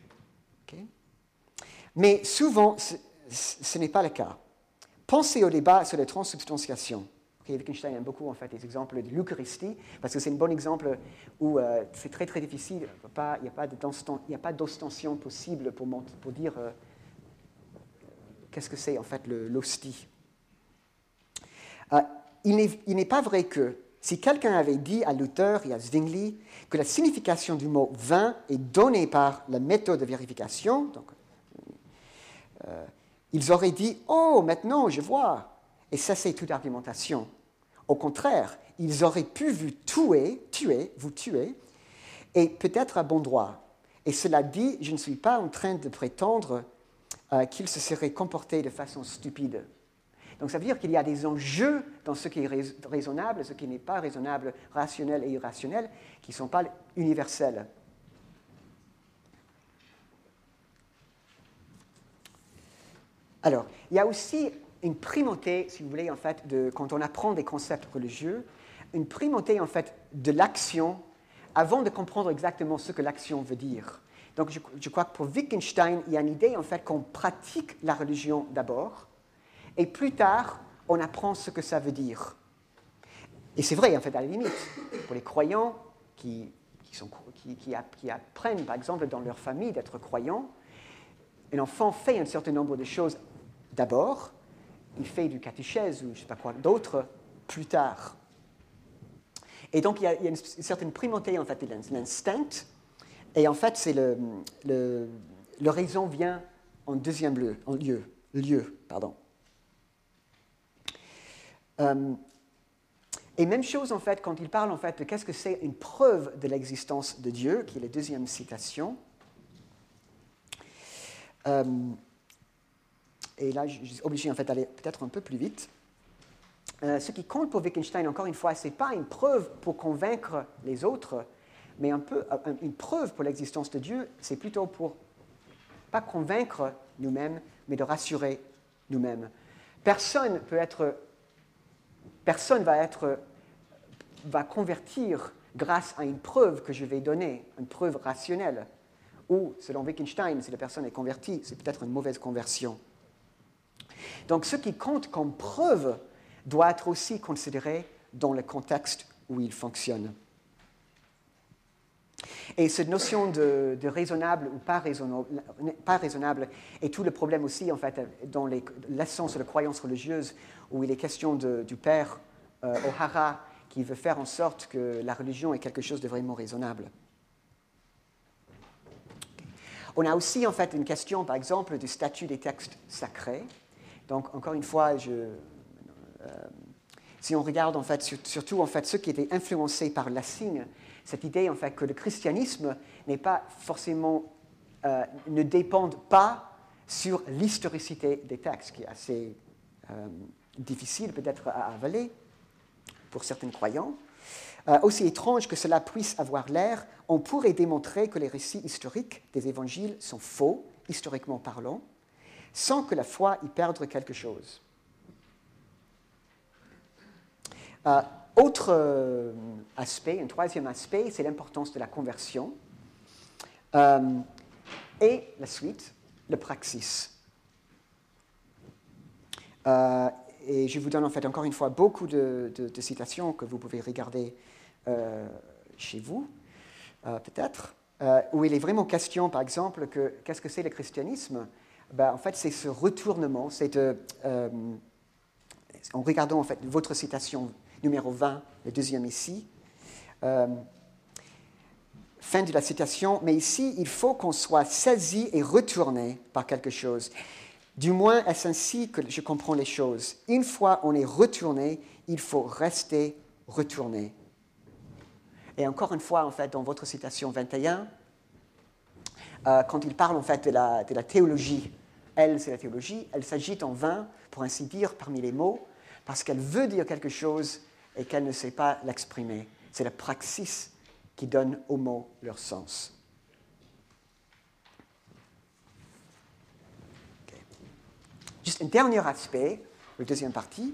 Mais souvent, ce, ce n'est pas le cas. Pensez au débat sur la transsubstantiation. Okay, Wittgenstein aime beaucoup en fait les exemples de l'Eucharistie, parce que c'est un bon exemple où euh, c'est très très difficile, il n'y a pas d'ostension possible pour, pour dire euh, qu'est-ce que c'est en fait l'hostie. Euh, il n'est pas vrai que si quelqu'un avait dit à Luther et à Zwingli que la signification du mot vin est donnée par la méthode de vérification, donc, euh, ils auraient dit « Oh, maintenant, je vois !» et cesser toute argumentation. Au contraire, ils auraient pu vous tuer, tuer, vous tuer, et peut-être à bon droit. Et cela dit, je ne suis pas en train de prétendre euh, qu'ils se seraient comportés de façon stupide. Donc ça veut dire qu'il y a des enjeux dans ce qui est raisonnable, ce qui n'est pas raisonnable, rationnel et irrationnel, qui ne sont pas universels. Alors, il y a aussi une primauté, si vous voulez, en fait, de, quand on apprend des concepts religieux, une primauté, en fait, de l'action avant de comprendre exactement ce que l'action veut dire. Donc, je, je crois que pour Wittgenstein, il y a une idée, en fait, qu'on pratique la religion d'abord, et plus tard, on apprend ce que ça veut dire. Et c'est vrai, en fait, à la limite, pour les croyants qui, qui, sont, qui, qui, qui apprennent, par exemple, dans leur famille d'être croyants, un enfant fait un certain nombre de choses d'abord, il fait du catéchèse ou je ne sais pas quoi d'autre plus tard. Et donc, il y a, il y a une, une certaine primauté, en fait, de l'instinct, et en fait, c'est le, le, le raison vient en deuxième lieu, en lieu, lieu pardon. Euh, et même chose, en fait, quand il parle, en fait, de qu'est-ce que c'est une preuve de l'existence de Dieu, qui est la deuxième citation. Euh, et là, je suis obligé, en fait, d'aller peut-être un peu plus vite. Euh, ce qui compte pour Wittgenstein, encore une fois, ce n'est pas une preuve pour convaincre les autres, mais un peu, une preuve pour l'existence de Dieu, c'est plutôt pour, pas convaincre nous-mêmes, mais de rassurer nous-mêmes. Personne peut être... Personne va, être, va convertir grâce à une preuve que je vais donner, une preuve rationnelle. Ou, selon Wittgenstein, si la personne est convertie, c'est peut-être une mauvaise conversion. Donc, ce qui compte comme preuve doit être aussi considéré dans le contexte où il fonctionne. Et cette notion de, de raisonnable ou pas raisonnable, pas raisonnable est tout le problème aussi, en fait, dans les leçons sur la croyance religieuse, où il est question de, du père euh, O'Hara qui veut faire en sorte que la religion est quelque chose de vraiment raisonnable. On a aussi, en fait, une question, par exemple, du statut des textes sacrés. Donc, encore une fois, je, euh, si on regarde, en fait, surtout, en fait, ceux qui étaient influencés par Lessing, cette idée, en fait, que le christianisme n'est pas forcément, euh, ne dépend pas sur l'historicité des textes, qui est assez euh, difficile peut-être à avaler pour certains croyants. Euh, aussi étrange que cela puisse avoir l'air, on pourrait démontrer que les récits historiques des évangiles sont faux, historiquement parlant, sans que la foi y perde quelque chose. Euh, autre euh, aspect, un troisième aspect, c'est l'importance de la conversion. Euh, et la suite, le praxis. Euh, et je vous donne en fait encore une fois beaucoup de, de, de citations que vous pouvez regarder euh, chez vous, euh, peut-être, euh, où il est vraiment question, par exemple, que qu'est-ce que c'est le christianisme? Ben, en fait, c'est ce retournement, c'est de, euh, en regardant en fait votre citation numéro vingt, le deuxième ici, euh, fin de la citation, mais ici, il faut qu'on soit saisi et retourné par quelque chose. Du moins, est-ce ainsi que je comprends les choses. Une fois on est retourné, il faut rester retourné. Et encore une fois, en fait, dans votre citation vingt et un, euh, quand il parle en fait de la, de la théologie, elle, c'est la théologie, elle s'agite en vain, pour ainsi dire, parmi les mots, parce qu'elle veut dire quelque chose et qu'elle ne sait pas l'exprimer. C'est la praxis qui donne aux mots leur sens. Okay. Juste un dernier aspect, la deuxième partie,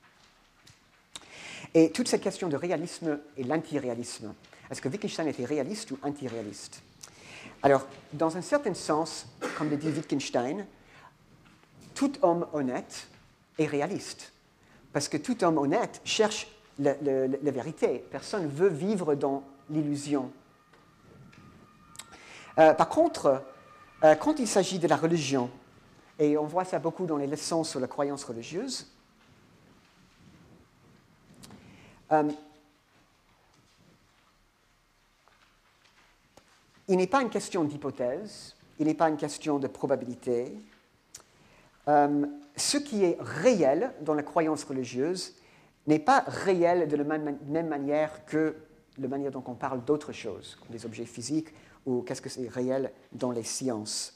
et toute cette question de réalisme et l'antiréalisme. Est-ce que Wittgenstein était réaliste ou antiréaliste? Alors, dans un certain sens, comme le dit Wittgenstein, tout homme honnête est réaliste. parce que tout homme honnête cherche la, la, la vérité. Personne ne veut vivre dans l'illusion. Euh, par contre, euh, quand il s'agit de la religion, et on voit ça beaucoup dans les leçons sur la croyance religieuse, euh, il n'est pas une question d'hypothèse, il n'est pas une question de probabilité. Euh, ce qui est réel dans la croyance religieuse n'est pas réel de la même, même manière que la manière dont on parle d'autres choses, comme les objets physiques, ou qu'est-ce que c'est réel dans les sciences.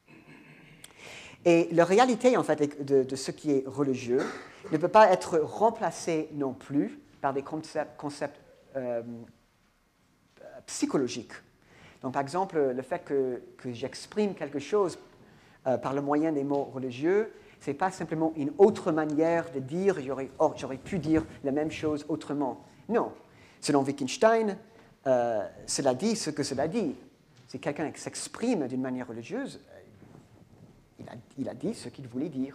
Et la réalité, en fait, de, de ce qui est religieux ne peut pas être remplacée non plus par des concepts, concepts euh, psychologiques. Donc, par exemple, le fait que, que j'exprime quelque chose euh, par le moyen des mots religieux, ce n'est pas simplement une autre manière de dire j'aurais, oh, j'aurais pu dire la même chose autrement. Non. Selon Wittgenstein, euh, cela dit ce que cela dit. Si quelqu'un s'exprime d'une manière religieuse, il a, il a dit ce qu'il voulait dire.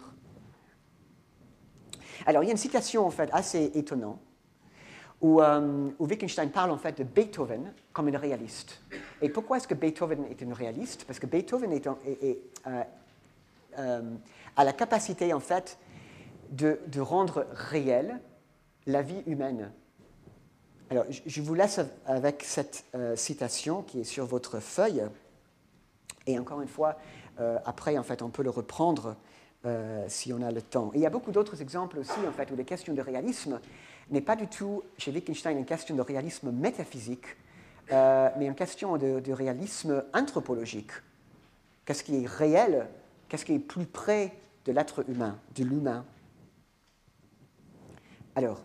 Alors, il y a une citation en fait assez étonnante où, euh, où Wittgenstein parle en fait de Beethoven comme un réaliste. Et pourquoi est-ce que Beethoven est un réaliste? Parce que Beethoven est, un, est, est, euh, euh, a la capacité en fait de, de rendre réelle la vie humaine. Alors, je vous laisse avec cette euh, citation qui est sur votre feuille. Et encore une fois, euh, après, en fait, on peut le reprendre euh, si on a le temps. Et il y a beaucoup d'autres exemples aussi, en fait, où les questions de réalisme n'est pas du tout, chez Wittgenstein, une question de réalisme métaphysique, euh, mais une question de, de réalisme anthropologique. Qu'est-ce qui est réel? Qu'est-ce qui est plus près de l'être humain, de l'humain? Alors,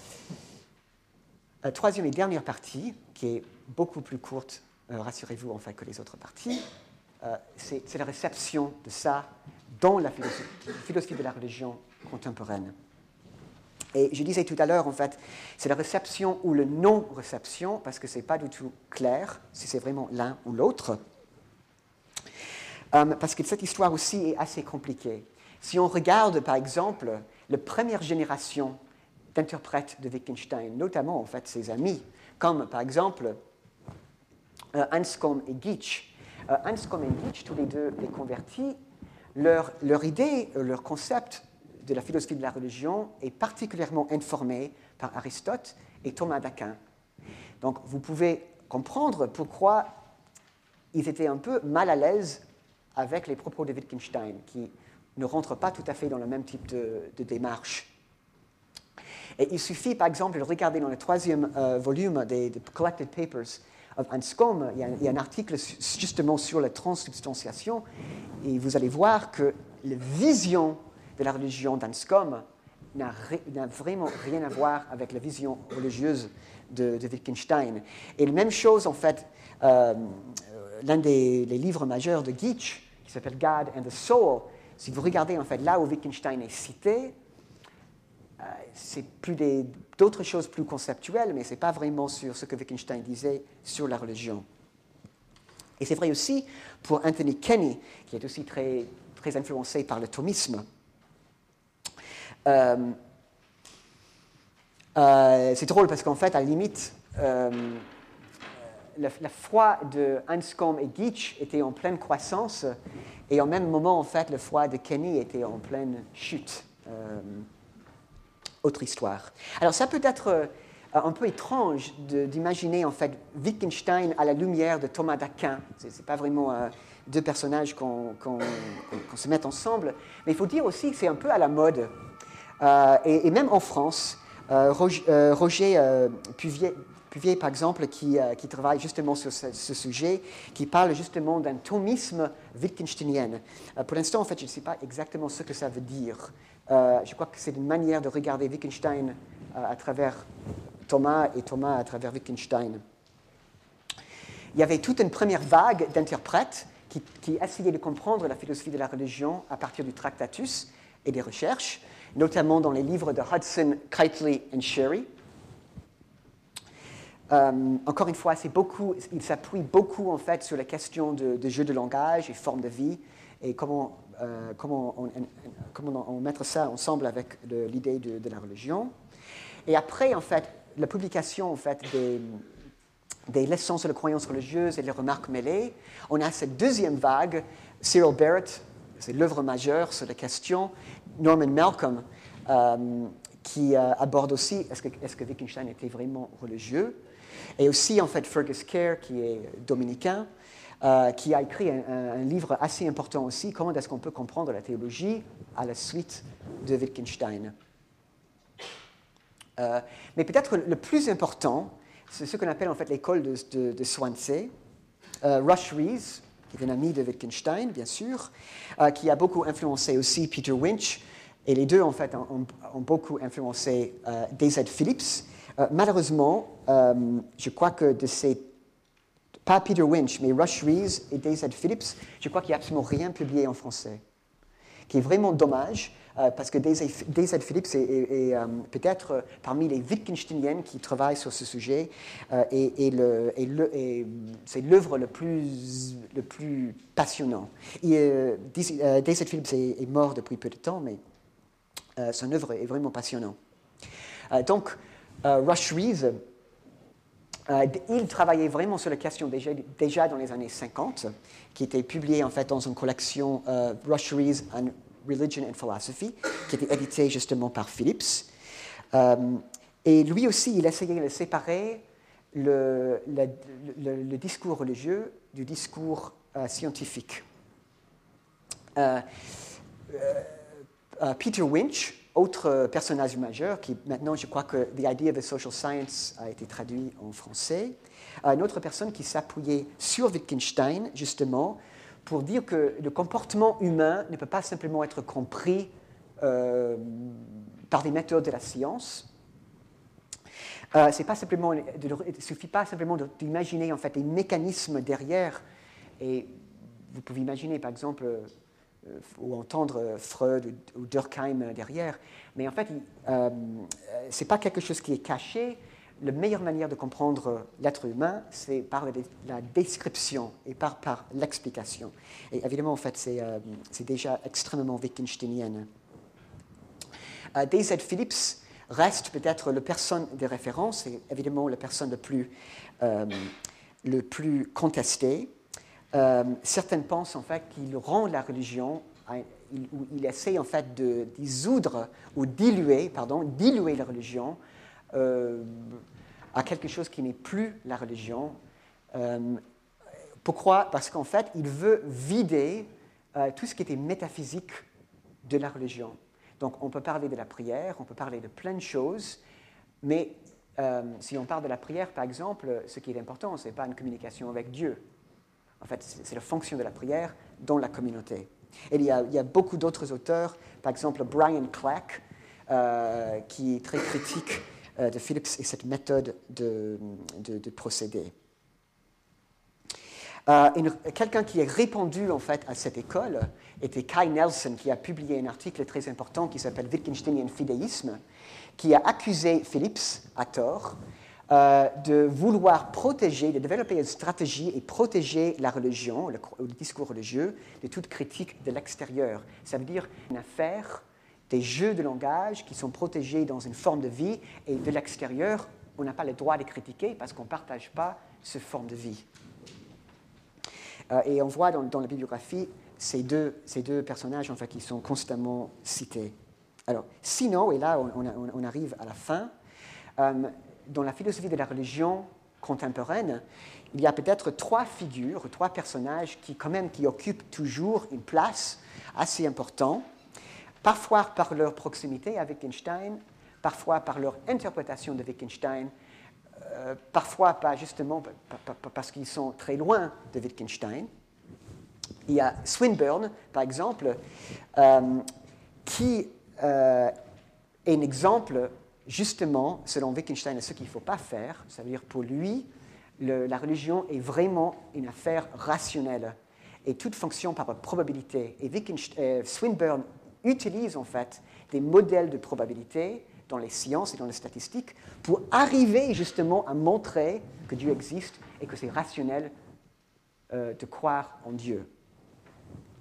la troisième et dernière partie, qui est beaucoup plus courte, euh, rassurez-vous, en fait, que les autres parties, euh, c'est, c'est la réception de ça dans la philosophie, philosophie de la religion contemporaine. Et je disais tout à l'heure, en fait, c'est la réception ou le non-réception, parce que ce n'est pas du tout clair si c'est vraiment l'un ou l'autre. Euh, parce que cette histoire aussi est assez compliquée. Si on regarde, par exemple, la première génération d'interprètes de Wittgenstein, notamment en fait ses amis, comme par exemple euh, Anscombe et Geach. Euh, Anscombe et Geach, tous les deux les convertis, leur, leur idée, leur concept de la philosophie de la religion est particulièrement informé par Aristote et Thomas d'Aquin. Donc vous pouvez comprendre pourquoi ils étaient un peu mal à l'aise avec les propos de Wittgenstein, qui ne rentrent pas tout à fait dans le même type de, de démarche. Et il suffit, par exemple, de regarder dans le troisième euh, volume des, des Collected Papers of Anscombe, il y, a, il y a un article justement sur la transsubstantiation, et vous allez voir que la vision de la religion d'Anscombe n'a, n'a vraiment rien à voir avec la vision religieuse de, de Wittgenstein. Et la même chose, en fait, euh, l'un des les livres majeurs de Geach, qui s'appelle God and the Soul, si vous regardez, en fait, là où Wittgenstein est cité, Euh, c'est plus des, d'autres choses plus conceptuelles, mais ce n'est pas vraiment sur ce que Wittgenstein disait sur la religion. Et c'est vrai aussi pour Anthony Kenny, qui est aussi très, très influencé par le thomisme. Euh, euh, c'est drôle parce qu'en fait, à la limite, euh, la, la foi de Anscombe et Geach était en pleine croissance, et en même moment, en fait, la foi de Kenny était en pleine chute. Euh, Autre histoire. Alors, ça peut être euh, un peu étrange de, d'imaginer, en fait, Wittgenstein à la lumière de Thomas d'Aquin. Ce n'est pas vraiment euh, deux personnages qu'on, qu'on, qu'on se met ensemble. Mais il faut dire aussi que c'est un peu à la mode. Euh, et, et même en France, euh, Roger, euh, Roger euh, Puvier, Puvier, par exemple, qui, euh, qui travaille justement sur ce, ce sujet, qui parle justement d'un thomisme wittgensteinien. Euh, pour l'instant, en fait, je ne sais pas exactement ce que ça veut dire. Euh, je crois que c'est une manière de regarder Wittgenstein euh, à travers Thomas et Thomas à travers Wittgenstein. Il y avait toute une première vague d'interprètes qui, qui essayaient de comprendre la philosophie de la religion à partir du Tractatus et des recherches, notamment dans les livres de Hudson, Keightley et Sherry. Euh, encore une fois, c'est beaucoup, il s'appuie beaucoup en fait sur la question de, de jeu de langage et forme de vie et comment euh, comment, on, comment on mettre ça ensemble avec le, l'idée de, de la religion. Et après, en fait, la publication en fait, des, des leçons sur les croyances religieuses et les remarques mêlées, on a cette deuxième vague, Cyril Barrett, c'est l'œuvre majeure sur la question, Norman Malcolm, euh, qui euh, aborde aussi est-ce que, est-ce que Wittgenstein était vraiment religieux, et aussi en fait Fergus Kerr, qui est dominicain, euh, qui a écrit un, un, un livre assez important aussi, comment est-ce qu'on peut comprendre la théologie à la suite de Wittgenstein. Euh, mais peut-être le plus important, c'est ce qu'on appelle en fait l'école de, de, de Swansea. Euh, Rush Rhys, qui est un ami de Wittgenstein, bien sûr, euh, qui a beaucoup influencé aussi Peter Winch, et les deux, en fait, ont, ont beaucoup influencé euh, D Z Phillips. Euh, malheureusement, euh, je crois que de ces... Pas Peter Winch, mais Rush Rhys et D Z Phillips, je crois qu'il n'y a absolument rien publié en français, qui est vraiment dommage, euh, parce que D Z Phillips est, est, est euh, peut-être euh, parmi les Wittgensteiniennes qui travaillent sur ce sujet, euh, et, et, le, et, le, et c'est l'œuvre le plus, le plus passionnant. Et, euh, D Z Phillips est, est mort depuis peu de temps, mais euh, son œuvre est vraiment passionnante. Euh, donc, euh, Rush Rhys, euh, il travaillait vraiment sur la question déjà, déjà dans les années cinquante, qui était publiée en fait dans une collection euh, Rush Rhys and Religion and Philosophy, qui était éditée justement par Phillips. Euh, et lui aussi, il essayait de séparer le, le, le, le discours religieux du discours euh, scientifique. Euh, euh, uh, Peter Winch, autre personnage majeur, qui maintenant, je crois que The Idea of the Social Science a été traduit en français, une autre personne qui s'appuyait sur Wittgenstein, justement, pour dire que le comportement humain ne peut pas simplement être compris euh, par des méthodes de la science. Euh, c'est pas simplement, il ne suffit pas simplement d'imaginer en fait les mécanismes derrière. Et vous pouvez imaginer, par exemple, euh, ou entendre Freud ou Durkheim derrière, mais en fait, euh, ce n'est pas quelque chose qui est caché. La meilleure manière de comprendre l'être humain, c'est par la description et par, par l'explication. Et évidemment, en fait, c'est, euh, c'est déjà extrêmement wittgensteinien. Euh, D Z Phillips reste peut-être la personne de référence, et évidemment la personne la plus, euh, le plus contestée. Euh, certains pensent en fait qu'il rend la religion, il, il essaie en fait de dissoudre ou diluer, pardon, diluer la religion euh, à quelque chose qui n'est plus la religion. Euh, pourquoi? Parce qu'en fait, il veut vider euh, tout ce qui était métaphysique de la religion. Donc, on peut parler de la prière, on peut parler de plein de choses, mais euh, si on parle de la prière, par exemple, ce qui est important, ce n'est pas une communication avec Dieu. En fait, c'est la fonction de la prière dans la communauté. Et il y a, il y a beaucoup d'autres auteurs, par exemple Brian Clack, euh, qui est très critique euh, de Phillips et cette méthode de, de, de procéder. Euh, une, quelqu'un qui a répondu en fait à cette école était Kai Nelson, qui a publié un article très important qui s'appelle Wittgensteinian Fidéisme, qui a accusé Phillips, à tort, euh, de vouloir protéger, de développer une stratégie et protéger la religion, le, le discours religieux, de toute critique de l'extérieur. Ça veut dire une affaire des jeux de langage qui sont protégés dans une forme de vie, et de l'extérieur, on n'a pas le droit de les critiquer parce qu'on ne partage pas cette forme de vie. Euh, et on voit dans, dans la bibliographie ces deux, ces deux personnages en fait, qui sont constamment cités. Alors, sinon, et là on, on, on arrive à la fin, euh, dans la philosophie de la religion contemporaine, il y a peut-être trois figures, trois personnages qui, quand même, qui occupent toujours une place assez importante, parfois par leur proximité à Wittgenstein, parfois par leur interprétation de Wittgenstein, euh, parfois pas justement parce qu'ils sont très loin de Wittgenstein. Il y a Swinburne, par exemple, euh, qui euh, est un exemple, justement, selon Wittgenstein, de ce qu'il ne faut pas faire. Ça veut dire, pour lui, le, la religion est vraiment une affaire rationnelle et toute fonction par probabilité. Et euh, Swinburne utilise, en fait, des modèles de probabilité dans les sciences et dans les statistiques pour arriver, justement, à montrer que Dieu existe et que c'est rationnel euh, de croire en Dieu.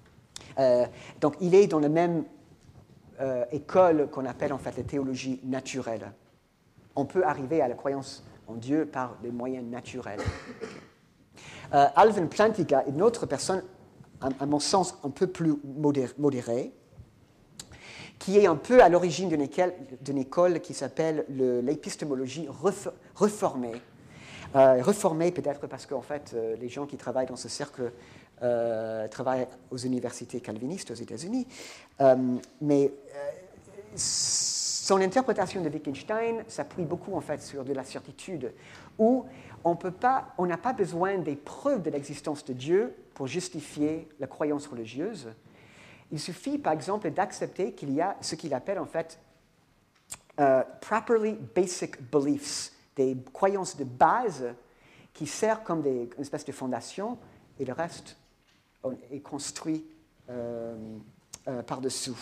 Euh, donc, il est dans la même euh, école qu'on appelle en fait la théologie naturelle. On peut arriver à la croyance en Dieu par des moyens naturels. Euh, Alvin Plantinga est une autre personne, à, à mon sens, un peu plus modérée, modérée qui est un peu à l'origine d'une école, d'une école qui s'appelle le, l'épistémologie réformée. Euh, réformée peut-être parce qu'en fait, euh, les gens qui travaillent dans ce cercle euh, travaillent aux universités calvinistes aux États-Unis. Euh, mais euh, son interprétation de Wittgenstein s'appuie beaucoup en fait sur de la certitude, où on peut pas, on n'a pas besoin des preuves de l'existence de Dieu pour justifier la croyance religieuse. Il suffit, par exemple, d'accepter qu'il y a ce qu'il appelle en fait uh, properly basic beliefs, des croyances de base qui servent comme des, une espèce de fondation, et le reste est construit euh, euh, par-dessous.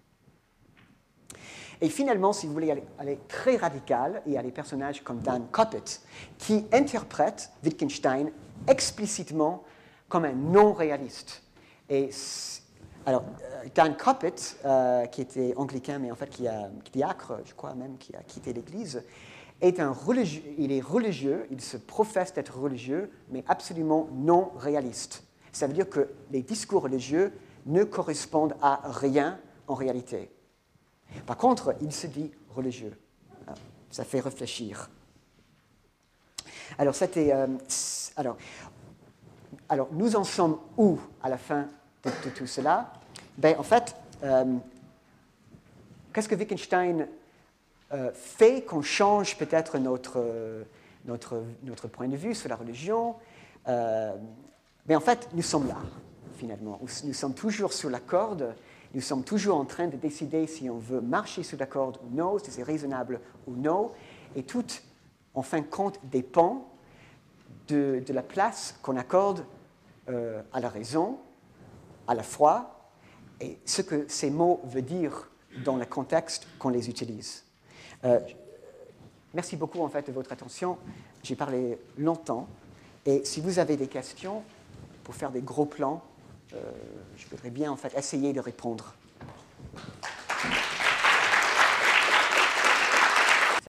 Et finalement, si vous voulez aller, aller très radical, il y a des personnages comme Dan Coppett qui interprètent Wittgenstein explicitement comme un non-réaliste. Et alors, Dan Coppett, euh, qui était anglican, mais en fait qui a diacre, je crois même, qui a quitté l'Église, est un religieux. Il est religieux, il se professe d'être religieux, mais absolument non réaliste. Ça veut dire que les discours religieux ne correspondent à rien en réalité. Par contre, il se dit religieux. Ça fait réfléchir. Alors, c'était, euh, alors, alors, nous en sommes où à la fin de, de tout cela? Ben, en fait, euh, qu'est-ce que Wittgenstein euh, fait qu'on change peut-être notre, notre, notre point de vue sur la religion? euh, Mais en fait, nous sommes là, finalement. Nous sommes toujours sur la corde. Nous sommes toujours en train de décider si on veut marcher sur la corde ou non, si c'est raisonnable ou non. Et tout, en fin de compte, dépend de, de la place qu'on accorde euh, à la raison, à la foi, et ce que ces mots veulent dire dans le contexte qu'on les utilise. Euh, merci beaucoup, en fait, de votre attention. J'ai parlé longtemps. Et si vous avez des questions pour faire des gros plans, Euh, je voudrais bien en fait essayer de répondre.